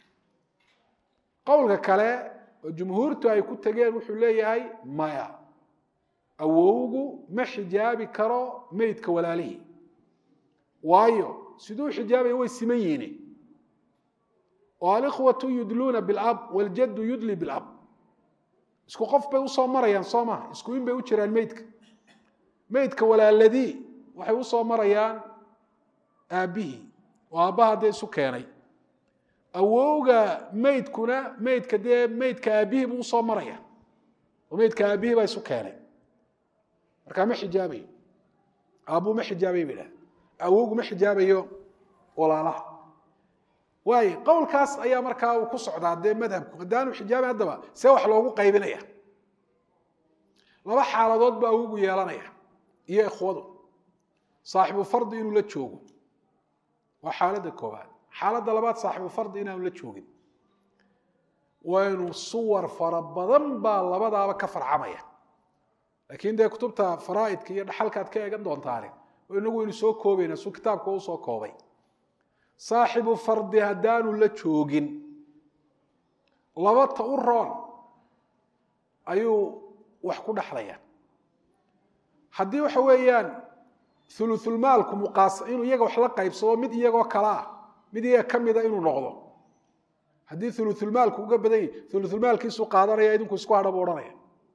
qowlka kale oo jumhuurtu ay ku tageen wuxuu leeyahay maya awowgu ma xijaabi karo meydka walaalihii waayo siduu xijaabaya way siman yihiin oo alikhwatu yudluuna bilab waljaddu yudli bilab isku qof bay u soo marayaan Soomaa isku in bay u jiraan meydka walaaladii waxay u soo marayaan aabihi oo aabaha de isu keenay awowga meydkuna meydka aabihi buu soo maraya oo meydka aabihi baa isu keenay marka ma xijaabay aabu ma xijaabay bila awowgu ma xijaabayo walaalaha way qowlkaas ayaa markaa uu ku socdaa de madhabku hadaanu xijaabay hadaba see wax loogu qaybinaya laba xaaladood baa ugu yeelanaya iyo ikhwadu saaxibu fardi inuu la joogo waa xaaladda koowaad xaaladda labaad saaxibu fardi inaanu la joogin waa inuu suwar fara badan baa labadaaba ka farcamaya laakiin dee kutubta faraa'idka iyo dhaxalkaad ka eegan doontaane oo inagu waynu soo koobayna suu kitaabka u soo koobay saaxibu fardi haddaanu la joogin labata u roon ayuu wax ku dhaxlaya haddii waxa weeyaan thuluthulmaalku inuu iyaga wax la qaybsado mid iyagoo kale ah mid iyaga ka mida inuu noqdo haddii thuluthulmaalku uga badan yahay thuluthulmaalkiisu qaadanaya idinku isku hadha buu odhanaya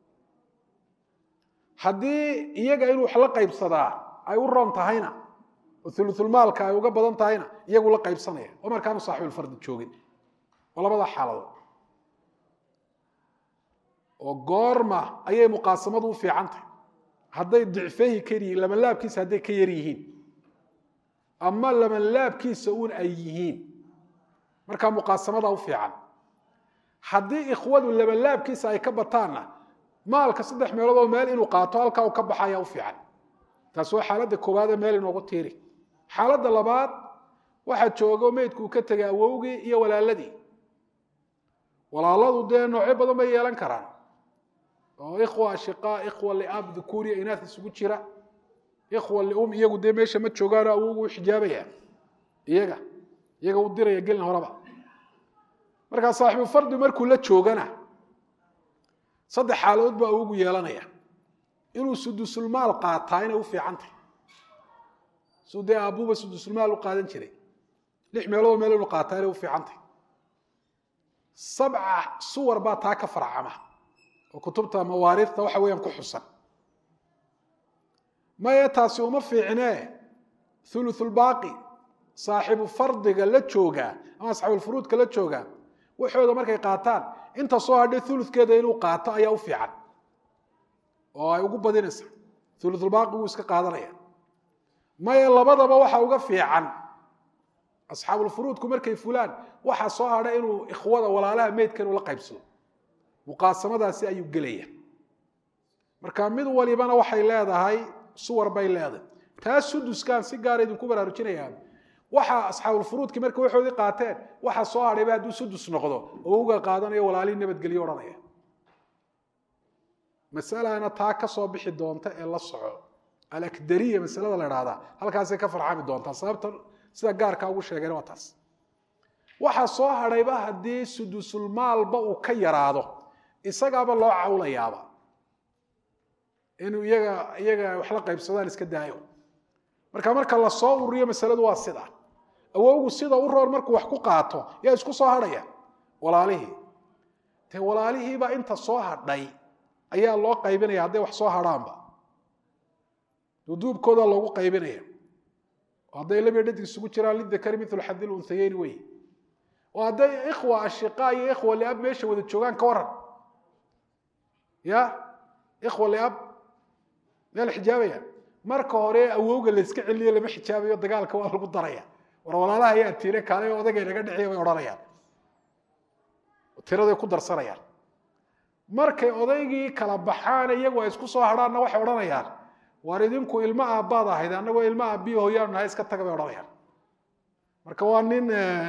haddii iyaga inuu wax la qaybsadaa ay u roon tahayna oo thuluthulmaalka ay uga badan tahayna iyagu la qaybsanaya oo markaanu saaxibulfardi joogin oo labada xaaladood oo goorma ayay muqaasamadu u fiican tahay hadday dicfehi kariyiin labanlaabkiisa hadday ka yar yihiin ama labanlaabkiisa uun ay yihiin markaa muqaasamada u fiican haddii ikhwadu labanlaabkiisa ay ka bataanna maalka 3 meelood meel inuu qaato halkaa uu ka baxaya u fiican taas waa xaaladda koowaad meel inoogu tiiri xaaladda labaad waxa joogo meydku ka tagay awowgii iyo walaaladii walaaladu dee noocyo badan bay yeelan karaan oo ikhwa ashiqa ikhwa liab dhukuri inath isugu jira ikhwa lium iyagu dee meesha ma joogaan awowgu xijaabaya iyaga u diraya gelin horaba marka saaxibu fardi markuu la joogana saddex xaaladood baa ugu yeelanaya inuu sudusul maal qaataa inay u fiican tahay sudee abuba sudusul maal u qaadan jiray 6 meelood meel inuu qaataa inay u fiican tahay 7 suwar baa taa ka farcama oo kutubta mawaariithta waxa weeyaan ku xusan ma taasi uma fiicnee thuluthul baaqi saaxibu fardiga la jooga ama saaxibul furuudka la jooga waxooda markay qaataan inta soo hadhay thuluthkeeda inuu qaato ayaa u fiican oo ay ugu badinaysa thuluthul baaqi uu iska qaadanaya ma labadaba waxa uga fiican asxaabul furuudku markay fulaan waxa soo hadhay inuu ikhwada walaalaha meedkan ula qaybsado muqaasamadaasi ayuu gelaya marka mid walibana waxay leedahay suwar bay leedahay taas suduskan si gaar ah idinku baraarujinayaan waxa asxaabul furuudki markay waxoodii qaateen waxa soo hadhay baa sudus noqdo oo uga qaadanayo walaaliin nabadgeliyo oranaya masalana taa ka soo bixi doonta ee la soco al-akdariya masalada la raada halkaas ay ka farxami doonta sababta sida gaarka ugu sheegeen waa taas waxa soo hadhayba hadii sudusul maalba uu ka yaraado isagaaba loo cawlayaaba inuu iyaga wax la qaybsadaan iska daayo marka la soo ururiyo masaladu waa sida awowgu sida u roor markuu wax ku qaato yaa isku soo hadhaya walaalihii ba inta soo hadhay ayaa loo qaybinaya haday wax soo hadhaanba duduubkooda loogu qaybinaya haday laba dhadii isugu jiraan lidakari mithlu hadil unthayayn way oo haday ikhwa ashiqa iyo ikhwa liab meesha wada joogaan ka waran ya ikhwa liab meel xijaabaya marka hore awowga la iska celiyo lama xijaabayo dagaalka waa lagu daraya war walaalaha ayaa tiire kale odagay naga dhixiyay way oranayaan tirada ku darsanayaan markay odaygii kala baxaan iyagu ay isku soo hadhaana waxay oranayaan war idinku ilma aabbaad ahayd anagoo ilma aabbiyo hooyaan nahay iska taga bay oranayaan marka waa nin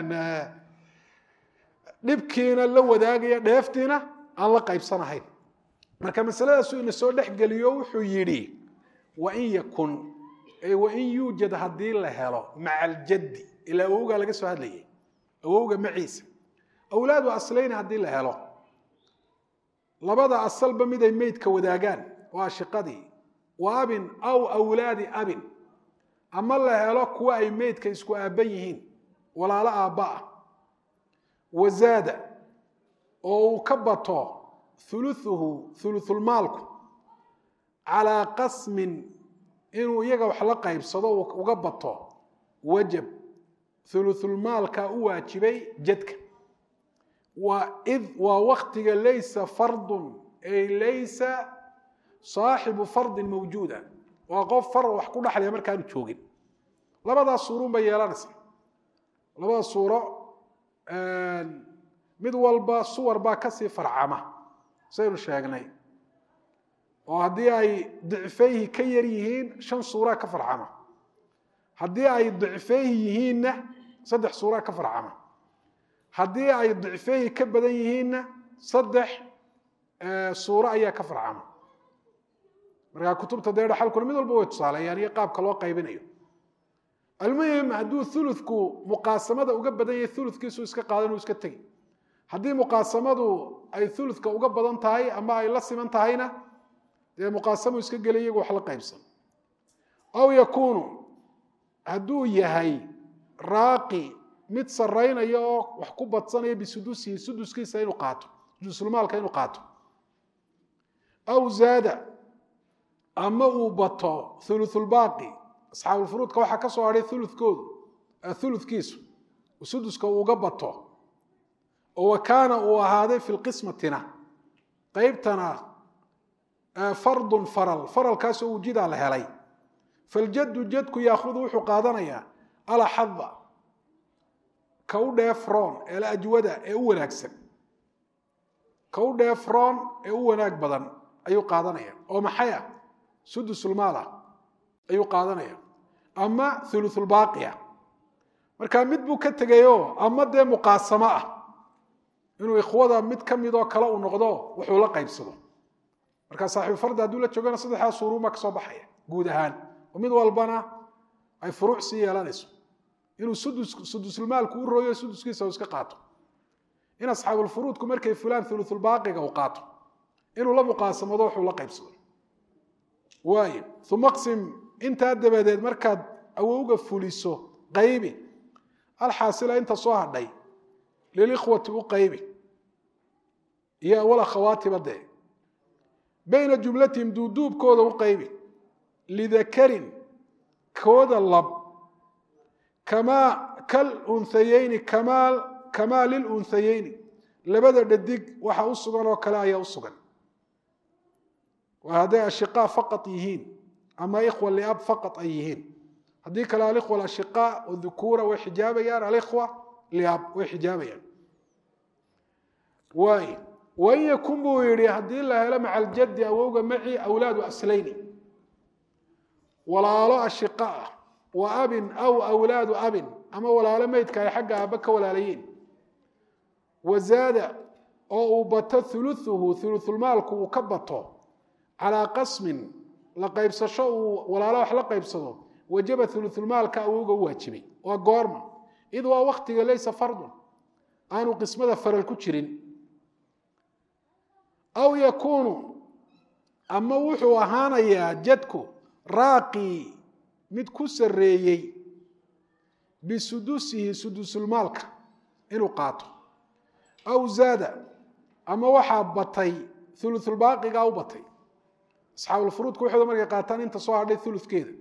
dhibkiina la wadaagaya dheeftiina aan la qaybsanahayn marka masaladaas uu soo dhaxgaliyo wuxuu yiri wa in yakun ay wa in yujad hadii la helo macal jaddi ila awowga laga soo hadlayay awowga maciisa awlaadu aslayn hadii la helo labada asalba mid ay meydka wadaagaan waa shiqadii wa abin aw awlaadi abin ama la helo kuwa ay meydka isku aaban yihiin walaala aabba wazaada oo ka bato ثلث المالك على قسم إنه يجا وحلا قيب صدق وقبضه وجب ثلث المالك واجبي جدك وإذ ووقت ليس فرض أي ليس صاحب فرض موجودا وقف فرض وحكون حاليا مركان تشوجين لبدا صورون بيالانس لبدا صورة mid walba suwar baa ka sii farcama saynu sheegnay oo hadii ay dicfayhi ka yar yihiin 5 suura ka farcama hadii ay dicfayhi yihiinna 3 suura ka farcama hadii ay dicfayhi ka badan yihiinna 3 suura ayaa ka farcama marka kutubta deedo xalku mid walba way tusaalayaan iyo qaabka loo qaybinayo المهم هدو ثلثكو مقاسمه uga badan yahay thuluthkiisu iska qaadan iska tagi hadii muqaasamadu ay thuluthka uga badan tahay ama ay la siman tahayna ee muqaasamo iska galay wax la qaybsan aw yakunu haduu yahay raaqi mid sareynayo wax ku badsanaya bisudusi suduskiisa inuu qaato sudusul maalka inuu qaato aw zaada ama uu bato thuluthul baaqi أصحاب الفروض كواحد كسر عليه ثلث كيسو وسدس كوجا بطه وكان وهذا في القسمة قيبتنا فرض فرل كاسو وجد على هلي فالجد جدك يأخذ حقادنا على حظ كودا فرون إلى أجودة أول أكسب كودا فرون أول أكبدن أيو قادنا أو محيا سدس المال أيو قادنا أما ثلث الباقية marka mid buu ka tagayo ama de muqaasama ah inuu ikhwada mid kamid oo kala u noqdo wuxuu la qaybsado marka saaxiib farda haduu la joogana saddex suuru ma ka soo baxaya guud ahaan oo mid walbana ay furuuc si yeelanayso inuu sudusul maalku u rooyo suduskiisa iska qaato in asxaabul furuudku markay fulaan thuluthul baaqiga u qaato inuu la muqaasamado wuxuu la qaybsado waayo thumma qsim inta dabadeed markaad awowga fuliso qaybi الحاصلة أنت صاحدي للإخوة وقيبي يا ولا خواتي بدأ بين جملتهم دودوب كودا وقيبي لذكر كودا اللب كما كالأنثيين كمال للأنثيين لبدأ الدق وحا أصغن وكلا يا أصغن وهذا الشقاء فقط يهين أما إخوة لأب فقط أيهين هذيك الأخوة الأشقاء والذكورة وحجابيان الأخوة لأب وحجابيان وإن يكون بويري هدي الله مع الجد أو معي أولاد أصلين ولا لا أشقاء وأب أو أولاد أب أما ولا لم يتكاي حق أبك ولا لين وزاد أو بت ثلث المال وكبته على قسم لقيب سشو ولا لا حلقة يبصدو وجب ثلث المال كأوجه واجبي وقارما إذ وقت ليس فرض أنا قسمة فر الكتشرين أو يكون أما وحو هانا يا جدكو راقي متكسر ريي بسدوسه سدوس المالك إنه قاطع أو زاد أما وحا بطي ثلث الباقي أو بطي أصحاب الفروض كل حدا مرقى قاطان انت صاحب لي ثلث كده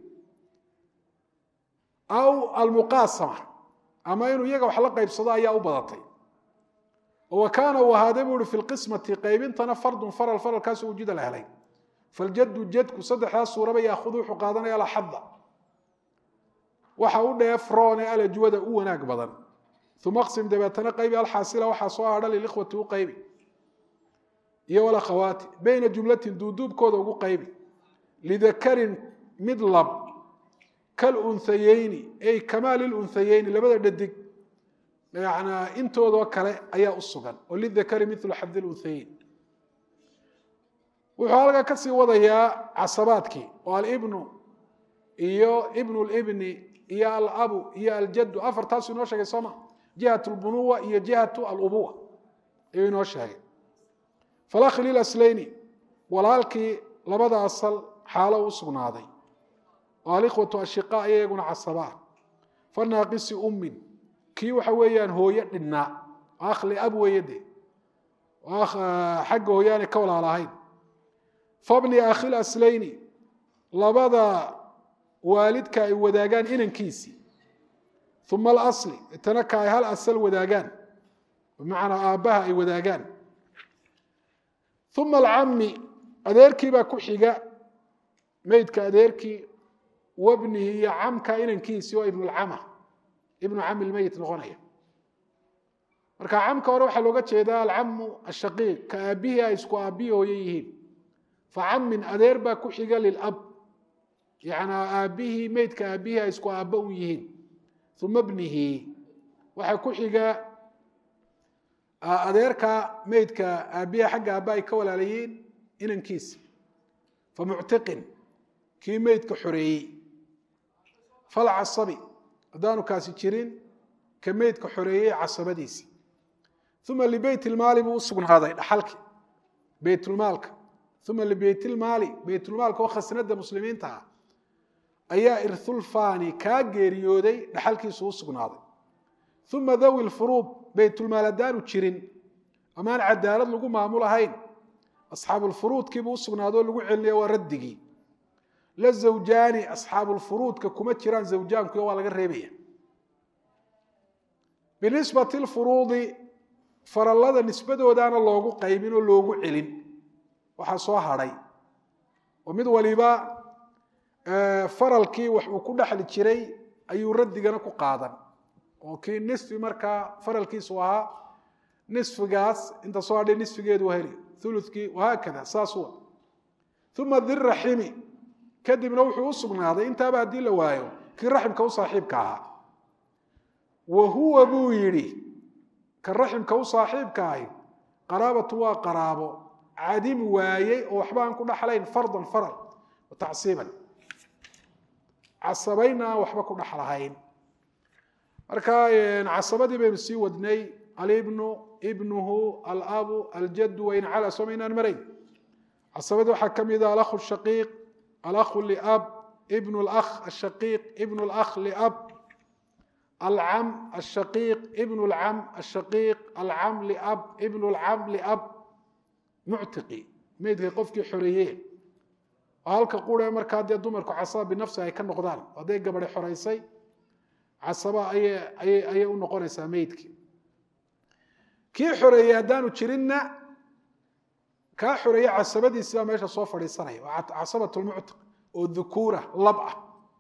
أو المقاسمة أما إنه يجا وحلقة يبصدا يا أبضتي وكان وهذا في القسمة قيبين تنفرد فرل كاس وجد الأهلين فالجد جدك صدح الصورة بيأخذوا حقادنا على حظة وحاولنا يفرون على جودة وناك بدن ثم اقسم دباتنا قيبي الحاصلة وحصوها على الإخوة وقيبي يا ولا خواتي بين جملة دودوب كود وقيبي لذكر مدلب كالأنثيين أي كمال الأنثيين لبدا ددق يعني انتو وكله ايا اسغان وللذكر مثل حظ الأنثيين وحالغا كسي ودايا عصباتكي والابن iyo ابن الابن iyo الاب iyo الجد افر تاسو نو شيغي سوما جهه البنوه iyo جهه الابوه اي نو شيغي فلا خليل اسليني ولالكي لبدا اصل حاله وسغناداي والاخوه الشقاء يغون عصبات فناقص ام كي waxa weeyaan hooyo dhinna akhli ab weeyade xagga hooyaanay ka walaalahayn fabni akhil aslayni labada waalidka ay wadaagaan inankiisii uma alasli itana ka ay hal asal wadaagaan bimacnaa aabbaha ay wadaagaan uma alcammi adeerkii baa ku xiga meydka adeerkii wabnihi iyo camka inankiisii oo ibnulcama ibnu cami lmeyit noqonaya marka camka hore waxaa looga jeedaa alcamu ashaqiiq ka aabbihii ay isku aabbihi hooye yihiin facamin adeer baa ku xiga lilab yacnaa aabbihii meydka aabbihii ay isku aabba u yihiin uma bnihi waxaa ku xiga adeerka meydka aabbihi xagga aabba ay ka walaalayiin inankiisa famuctiqin kii meydka xoreeyey falcasabi haddaanu kaasi jirin ka meydka xoreeyey casabadiisi uma libeyt ilmaali buu u sugnaaday dhaxalkii beytulmaalka uma libeytilmaali beytulmaalka oo khasnada muslimiinta ah ayaa irthulfani kaa geeriyooday dhaxalkiisu u sugnaaday uma dawi lfuruud beytulmaal haddaanu jirin amaan cadaalad lagu maamulahayn asxaabulfuruudkiibuu u sugnaado o lagu celinaya waa raddigii la zawjaani asxaabulfuruudka kuma jiraan zawjaankuyo waa laga reebaya binisbati lfuruudi farallada nisbadoodaana loogu qaybin oo loogu celin waxaa soo hadhay oo mid waliba faralkii wax uu ku dhexli jiray ayuu raddigana ku qaadan oo kii nisfi markaa faralkiisu ahaa nisfigaas inta soo hadhay nisfigeedu waa heli ulukii wahaakada saas wa uma diraximi kadibna wuxuu u sugnaaday intaaba haddii la waayo kii raximka u saaxiibka ahaa wa huwa buu yidhi ka raximka u saaxiibka ahi qaraabatu waa qaraabo cadim waayey oo waxba aan ku dhaxlayn fardan faral tacsiiban casabayna aan waxba ku dhaxlahayn marka casabadii baynu sii wadnay alibnu ibnuhu alabu aljadu wain cala soo maynaan marayn casabadii waxaa ka mid ah alakhu shaqiiq alakhu liab ibnu lakh ashaqiiq ibnu lakh liab alcam ashaqiiq ibnu lcam ashaqiiq alcam liab ibnu lcam liab muctiqi meydkay qofkii xoreeye oo halka qura markaa dee dumarku casaba binafsi ay ka noqdaan hadday gabadhi xoraysay casaba ayay u noqonaysaa meydkii kii xoreeyey haddaanu jirinna kaa xoreeye casabadiisi baa meesha soo fadhiisanaya oo casabat lmuctiq oo dhukuura lab ah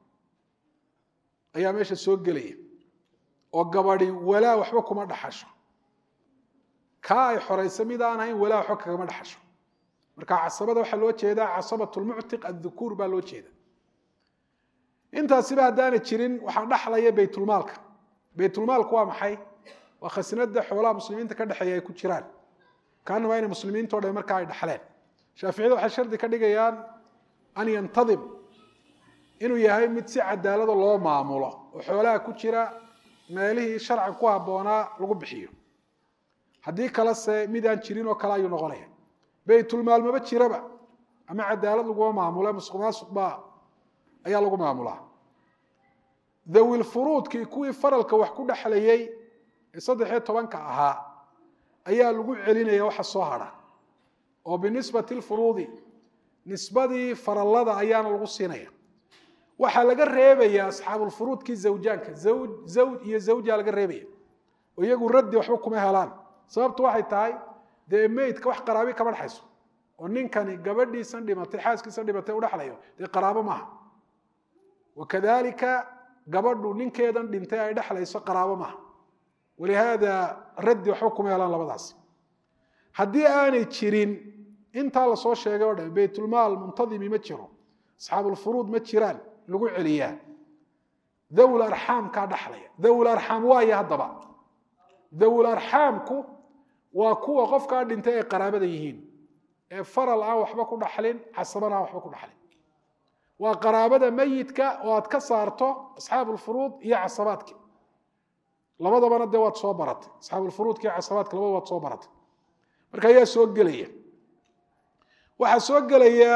ayaa meesha soo gelaya oo gabadhi walaa waxba kuma dhaxasho kaa ay xoraysa mid aan ahayn walaa waxba kagama dhaxasho marka casabada waxaa loo jeedaa casabat lmuctiq adhukuur baa loo jeeda intaasiba haddaana jirin waxaa dhaxlaya beytulmaalka beytulmaalku waa maxay waa khasnada xoolaha muslimiinta ka dhexeeya ay ku jiraan kaana waa inay muslimiinto dhan markaa ay dhaxleen shaaficiyada waxay shardi ka dhigayaan an yantadim inuu yahay mid si cadaalada loo maamulo oo xoolaha ku jira meelihii sharcan ku habboonaa lagu bixiyo haddii kalese mid aan jirin oo kale ayuu noqonaya beytulmaal maba jiraba ama cadaalad laguma maamula musuq maasuq baa ayaa lagu maamulaa dawilfuruudkii kuwii faralka wax ku dhexlayay ee 13 ahaa ayaa lagu celinaya waxa soo hadha oo binisbati lfuruudi nisbadii farallada ayaana lagu siinaya waxaa laga reebaya asxaabulfuruudkii zawjaanka zawj iyo zawja laga reebaya oo iyagu raddi waxba kuma helaan sababtu waxay tahay dee meydka wax qaraabi kama dhaxayso oo ninkani gabadhiisan dhimatay xaaskiisan dhimatay u dhaxlayo dee qaraabo maaha wakadalika gabadhu ninkeedan dhintay ay dhaxlayso qaraabo maaha walihaada raddi waxba kuma helaan labadaas haddii aanay jirin intaa lasoo sheegay oo dhan beytulmaal muntadimi ma jiro asxaabulfuruud ma jiraan lagu celiyaa dawl arxaam kaa dhaxlaya dawl arxaam waayo haddaba dawl arxaamku waa kuwa qofkaa dhintay ay qaraabada yihiin ee faral aan waxba ku dhaxlin casabana aan waxba ku dhaxlin waa qaraabada meyidka oo aad ka saarto asxaabulfuruud iyo casabaadki labadabana dee waad soo baratay asxaabulfuruudka iyo casabaadka labada waad soo baratay marka ayaa soo gelaya waxaa soo gelaya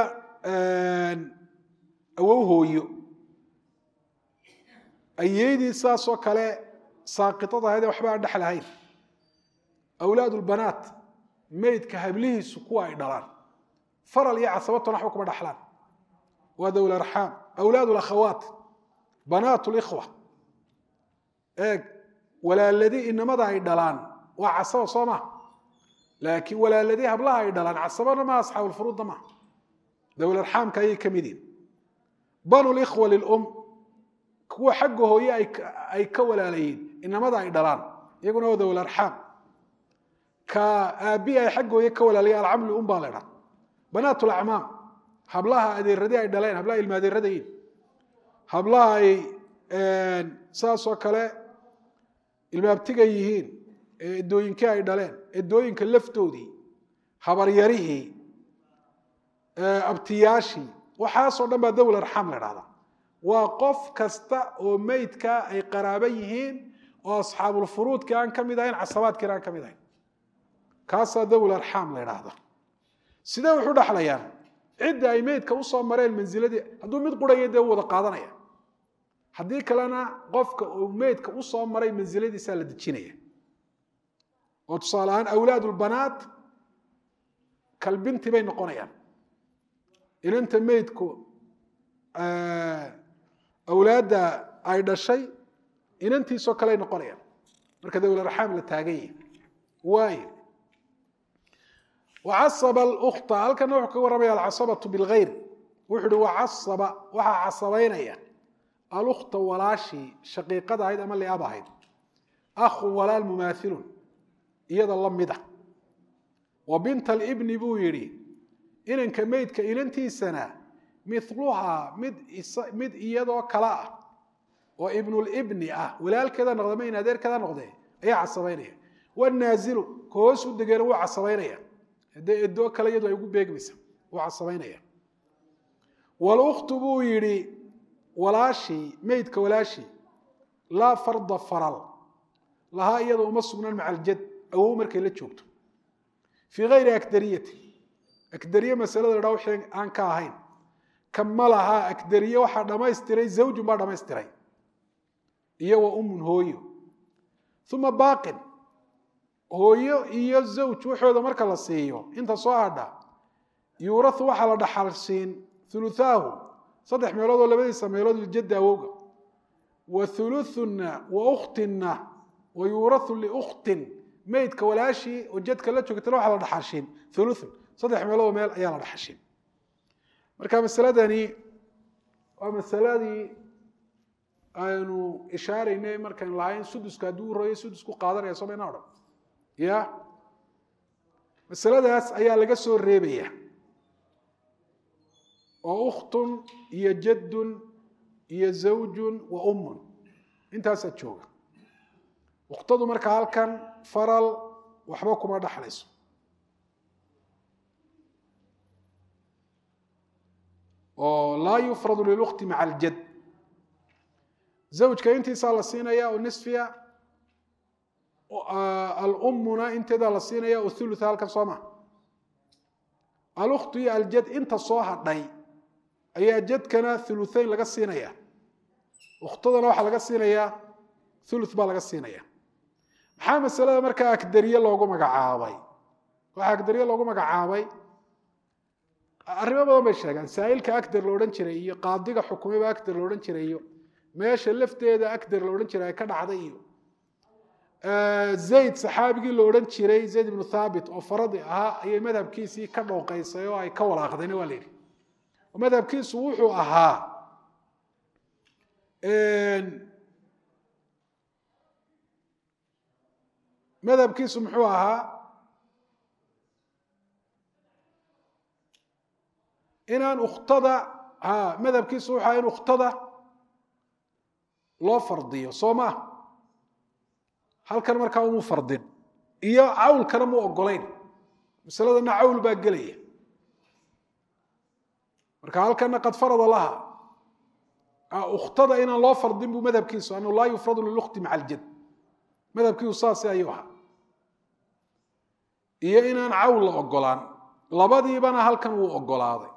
awow hooyo ayeydii saasoo kale saaqitada ahayd ee waxba aan dhexlahayn awlaad ulbanaat meydka hablihiisu kuwa ay dhalaan faral iyo casabato waxba kuma dhaxlaan waa dawl arxaam awlaad alakhawaat banaat alikhwa eeg walaaladii inamada ay dhalaan waa casaba soo ma laakiin walaaladii hablaha ay dhalaan casabana ma asxaabul furuudna ma dawl arxaamka ayay ka mid yihiin banu likhwa lilum kuwa xagga hooye ay ka walaalayiin inamada ay dhalaan iyaguna waa dawl arxaam ka aabi ay xagga hooye ka walaalayeen alcamli baa la dhahaa banaat alacmaam hablaha adeeradii ay dhaleen hablaha ilma adeeradayiin hablaha ay saasoo kale ilmaabtiga yihiin edooyinkii ay dhaleen edooyinka laftoodii habaryarihii abtiyaashii waxaasoo dhan baa dawl arxaam la dhahdaa waa qof kasta oo meydka ay qaraabo yihiin oo asxaabulfuruudkii aan ka mid ahayn casabaadkiina aan ka mid ahayn kaasaa dawl arxaam la dhahda sidee wuxuu dhaxlayaan cidda ay meydka usoo mareen mansiladii hadduu mid quraya dee u wada qaadanaya haddii kalena qofka uu meydka usoo maray mansiladiisaa la dejinaya oo tusaale ahaan awlaad ulbanaat kalbinti bay noqonayaan inanta meydku awlaadda ay dhashay inantiisoo kale ay noqonayaan marka dawl arxaam la taagan yahi waayo wacasaba alukta halkana wuxuu kaga warramaya alcasabatu bilgayr wuxuu uhi wacasaba waxaa casabaynaya alukta walaashii shaqiiqada ahayd ama liab ahayd akhun walaal mumaathilun iyada la mid ah wa binta alibni buu yidhi inanka meydka inantiisana miluhaa mid iyadoo kale ah oo ibnulibni ah walaalkeeda noqda ma in adeerkeeda noqdee ayaa casabaynaya wanaazilu ka hoos u degeena wuu casabaynaya haddee edoo kale iyadu ay ugu beegmaysa wuu casabaynaya waluktu buu yidhi walaashii meydka walaashii laa farda faral lahaa iyada uma sugnan maca aljad awow markay la joogto fii gayri akdariyati akdariye masalada dhaa wixii aan ka ahayn kama lahaa akdariye waxaa dhamaystiray zawjun baa dhamaystiray iyo wa umun hooyo uma baaqin hooyo iyo zawj waxooda marka la siiyo inta soo hadha yuurau waxaa la dhaxalsiin uluaahu 3 meelood oo labadiisa meelood liljadda awowga wa uluuna wa ukhtina wa yuurau liukhtin meydka walaashii oo jadka la joogtana waxaa la dhaxashiin uluun 3 meeloodoo meel ayaa la dhaxashiin marka masaladani waa masaladii aynu ishaaraynay markaynu lahayn suduska hadduu royo sudusku qaadanaya soo mayna odhan ya masaladaas ayaa laga soo reebaya oo ukhtun iyo jaddun iyo zawjun wa ummun intaasaa jooga ukhtadu marka halkan faral waxba kuma dhaxlayso oo laa yufradu lilukti maca aljad zawjka intiisaa la siinaya oo nisfiya alummuna inteedaa la siinaya oo thulutha halkan soo ma alukhtu iyo aljad inta soo hadhay ayaa jadkana thuluthayn laga siinaya ukhtadana waxaa laga siinayaa thuluth baa laga siinaya maxaa masalada markaa akdariye loogu magacaabay waxaa akdariye loogu magacaabay arrimo badan bay sheegaan saa'ilka akdar la odhan jiray iyo qaadiga xukumeba akdar la odhan jiray iyo meesha lafteeda akdar la odhan jiray ay ka dhacday iyo zayd saxaabigii la odhan jiray zayd ibnu thaabit oo faradi ahaa ayay madhabkiisii ka dhooqaysay oo ay ka walaaqdayna waa la yidhi madhabkiisu wuxuu ahaa madhabkiisu muxuu ahaa inaan ukhtada madhabkiisu wuxuu ahaa in ukhtada loo fardiyo soo maa halkan markaa umuu fardin iyo cawlkana mu ogolayn masaladana cawl baa gelaya marka halkana qad farada laha ukhtada inaan loo fardin buu madhabkiisu anu laa yufradu lilukhti maca aljad madhabkiisu saasi ayuu ahaa iyo inaan cawl la ogolaan labadiibana halkan wuu ogolaaday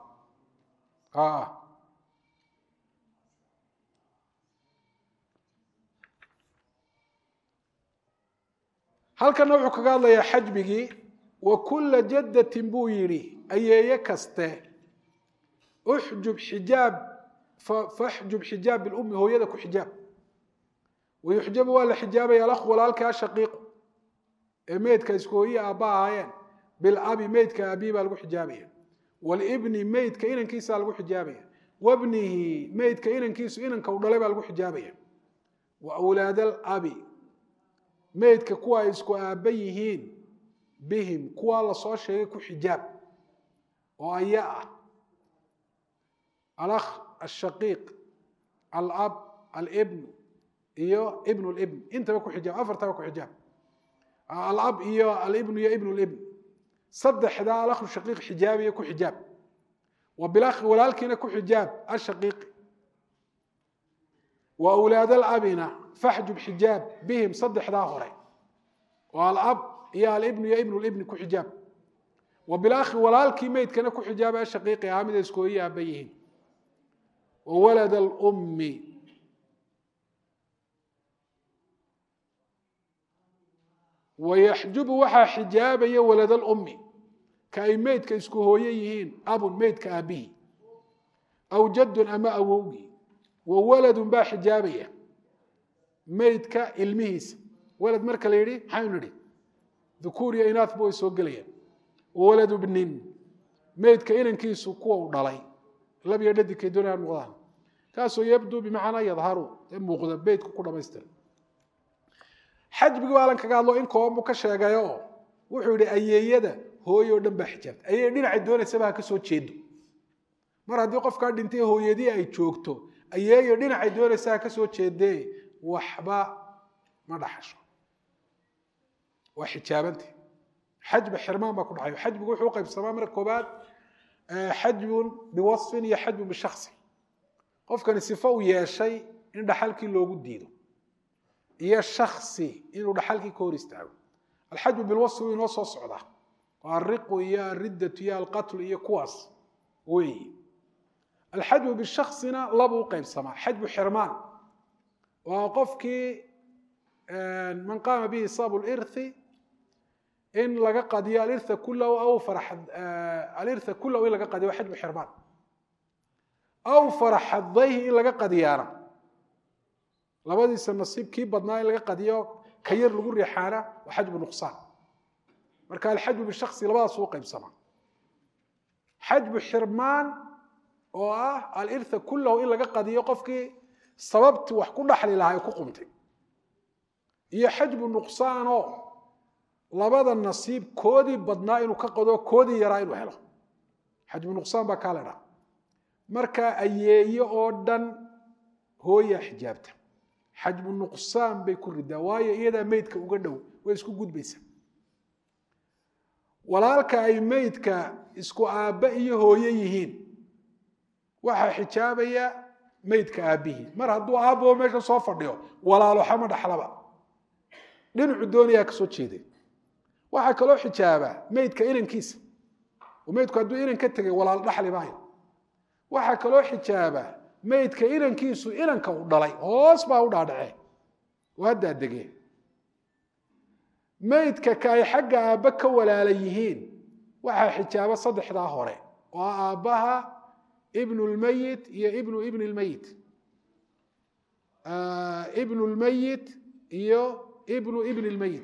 halkana wuxuu kaga hadlayaa xajbigii وكل جدة بويري أي كسته احجب حجاب فاحجب حجاب الأم هو يدك حجاب ويحجب ولا حجاب يا الأخ ولا الك شقيق ميت كيسكوية أباها بالأبي ميت كأبي بالغو حجابية والابن ميت كإنن كيس بالغو حجابية وابنه ميت كإنن كيس إنن كودلي بالغو حجابية وأولاد الأبي ميت ككوا يسكو أبيهين بهم كوا الله صار شيء كحجاب وأياء الأخ الشقيق الأب الابن إيو ابن الابن أنت بكو حجاب أفرت بكو حجاب الأب إيو الابن يا ابن الابن صدح هذا الأخ الشقيق حجابي يكو حجاب وبالأخ ولكن يكو حجاب الشقيق وأولاد الأبنا فاحجب حجاب بهم صدح هذا هوري والأب يا الابن يا ابن الابن كو حجاب وبالأخ ولكن ميت كان كو حجاب الشقيق يا عامد يسكوية أبيهن وولد الأم ويحجب وحا حجاب يا ولد الأم كأي ميت كيسكو هويهين أب ميت كأبيه أو جد أما أووي وولد با حجابيه ميت كإلميس ولد مركا ليري حينري ذكور يا إناث بوي سوقليا وولد ابنين ميت كإنن كيسو كوا ودلي لم يدد كيدون المغان كاسو يبدو بمعنى يظهروا موقدا بيت كو دميستر xajbiga waalan kaga hadlo in koobu ka sheegayo wuxuu yiri ayeeyada hooyo dhan ba xijaabta ayay dhinaca doonaysa ka soo jeedo mar haddii qofka dhintay hooyadii ay joogto ayeeyo dhinaca doonaysa ka soo jeeday waxba ma dhaxasho waa xijaabanta xajb xirmaan ba ku dhacayo xajbigu wuxuu qaybsamaa mar koobaad xajb biwasf iyo xajb bishakhsi qofkan sifo u yeeshay in dhaxalkii loogu diido هي شخصي إنه لحالك كوريست عو الحجب بالوصف إنه صعدة والرق هي الردة هي القتل هي كواس وي الحجب بالشخصنا لبو قيم سما حجب حرمان وقفك من قام به صاب الإرث إن لقى قضية الإرث كله أو فرح الإرث كله إلا لقى قضية حجب حرمان أو فرح الضيه إلا لقى قضية labadiisa nasiibkii badnaa in laga qadiyo ka yar lagu riixaana waa xajbu nuqsaan marka alxajbu bishakhsi labadaas uu qaybsama xajbu xirmaan oo ah al-irth kullahu in laga qadiyo qofkii sababti wax ku dhaxli lahaa ku qumtay iyo xajbu nuqsaan oo labada nasiib koodi badnaa inuu ka qado koodi yaraa inuu helo xajbu nuqsaan ba kala dhaa marka ayeeyo oo dhan hooya xijaabta حجب النقصان بيكون الدواية إذا ميتك وقدو ويسكو قد بيسا ولالك أي ميتك اسكو آبائي هو يهين وحا حجابي ميتك آبيه مر هدو آبو ميشا صوفر ديو ولا لو حمد حلبا لين عدوني أكسو تشيدي وحا كلو حجابه ميتك إلن كيس وميتك هدو إلن كتغي ولا لحلي باين وحا كلو حجابه ميتك إلن كيسو إلن كودلي هوس با ودادعي وهدا دغي ميتك كاي حق ابك ولاليهين waxa xijaaba saddexda hore oo aabaha ibn al-mayyit iyo ibn al-mayyit ibn al-mayyit iyo ibn al-mayyit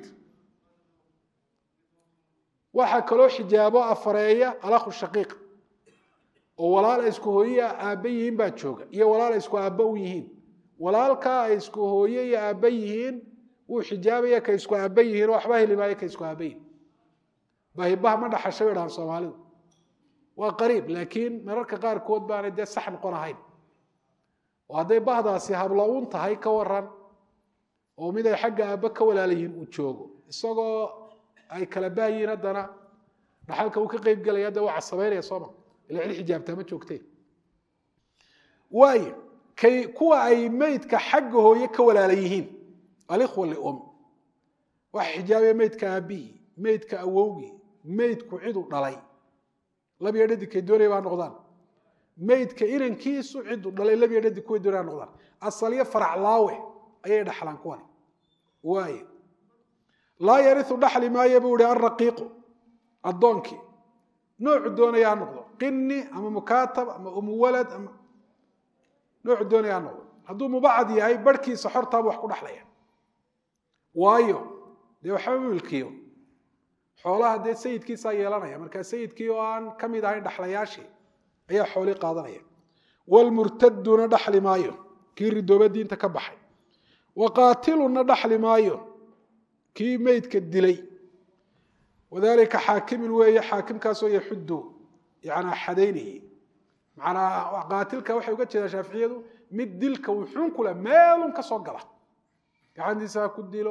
waxa kale xijaabo afareeya al-akh shaqiiq oo walaal isku hooyay aabayiin ba jooga iyo walaal isku aaba u yihiin walaalka isku hooyay aabayiin uu xijaabaya ka isku aabayiin waxba helibaay ka isku aabayiin باهبها ما دحشوي دان Soomaalidu waa qariib laakiin mararka qaar kood baan de sax noqonahayn waday bahdaasi hablaawun tahay ka waran oo mid ay xagga aaba ka walaalayiin u joogo isagoo ay kala baayiin hadana dhaxalka uu ka qayb galaya da waxa sameeynaya Soomaa ila xijaabta ma joogtay way kay kuwa ay meydka xagga hooyo ka walaalayiin alikhwa li wax xijaabe meydka abi meydka awowgi meydku cid u dhalay laba dhadikay doonay baa noqdaan meydka irankiisu cid u dhalay laba dhadikay doonay noqdaan asaliya farac laawe ayay dhaxlan kuwan waay la yarithu dhaxli ma yabuuri ar-raqiiq addoonkii noocu doonaya ha noqdo qini ama mukaatab ama umuwalad ama noocu doonaya ha noqdo hadduu mubacad yahay barhkiisa xortaabu wax ku dhexlaya waayo dee waxba milkiyo xoolaha dee sayidkiisaa yeelanaya markaa sayidkii oo aan ka mid ahayn dhexlayaashii ayaa xoolii qaadanaya wlmurtaduna dhaxli maayo kii ridooba diinta ka baxay waqaatiluna dhaxli maayo kii meydka dilay wadalika xaakimin weeye xaakimkaasoo yaxudu yani xadaynayay macnaa qaatilka waxay uga jeedaa shaaficiyadu mid dilka wuxuun kule meelun ka soo gala gacantiisa ha ku dilo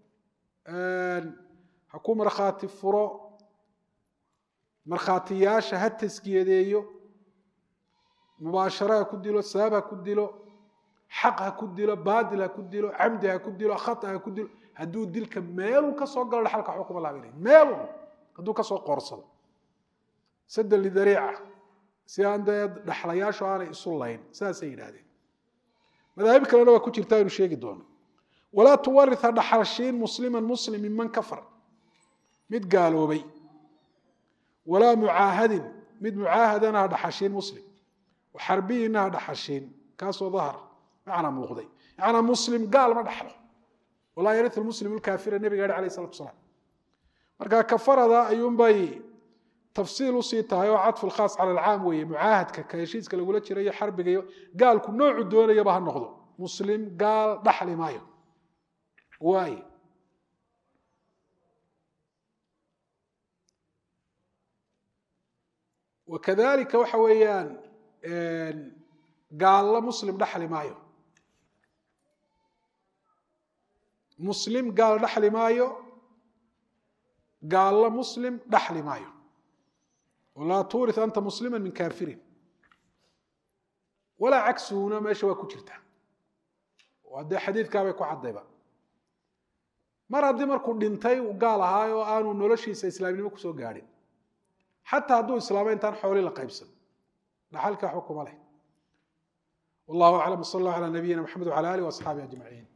ha ku markhaati furo markhaatiyaasha ha taskiyadeeyo mubaashara ha ku dilo sabab ha ku dilo xaq ha ku dilo baadil ha ku dilo camdi ha ku dilo khata ha ku dilo hadduu dilka meelun ka soo galo dhaxalka waxba kuma laabinay meelun hadduu ka soo qoorsado sadda lidariica si aan dee dhaxlayaashu aanay isu layn saasay yidhaahdeen madaahib kalena waa ku jirtaa aynu sheegi doono walaa tuwaritha dhaxalshiin musliman muslim minman kafar mid gaaloobay walaa mucaahadin mid mucaahadana ha dhaxashiin muslim xarbiyina ha dhaxashiin kaasoo dahar macnaa muuqday macnaa muslim gaal ma dhaxlo walaa yariu lmuslim lkaafira nebiga yihi alayh salatu wasalaam marka kafarada ayuunbay tafsiil usii tahay oo cadfu lkhaas cala alcaam weeye mucaahadka ka heshiiska lagula jirayo xarbiga iyo gaalku noocu doonayaba ha noqdo muslim gaal dhaxli maayo waay wakadalika waxa weeyaan gaallo muslim dhaxli maayo muslim gaal dhaxli maayo gaallo muslim dhaxli maayo walaa tuurith anta muslima min kaafirin walaa cagsuhuna meesha waa ku jirta waa dee xadiidkaabay ku caddayba mar haddii markuu dhintay uu gaal ahaay oo aanu noloshiisa islaamnimo kusoo gaadhin xataa hadduu islaamo intaan xooli la qaybsan dhaxalka waxba kuma leh wallahu aclam sal allah calaa nabiyina maxamed wcala alih waasxaabihi ajmaciin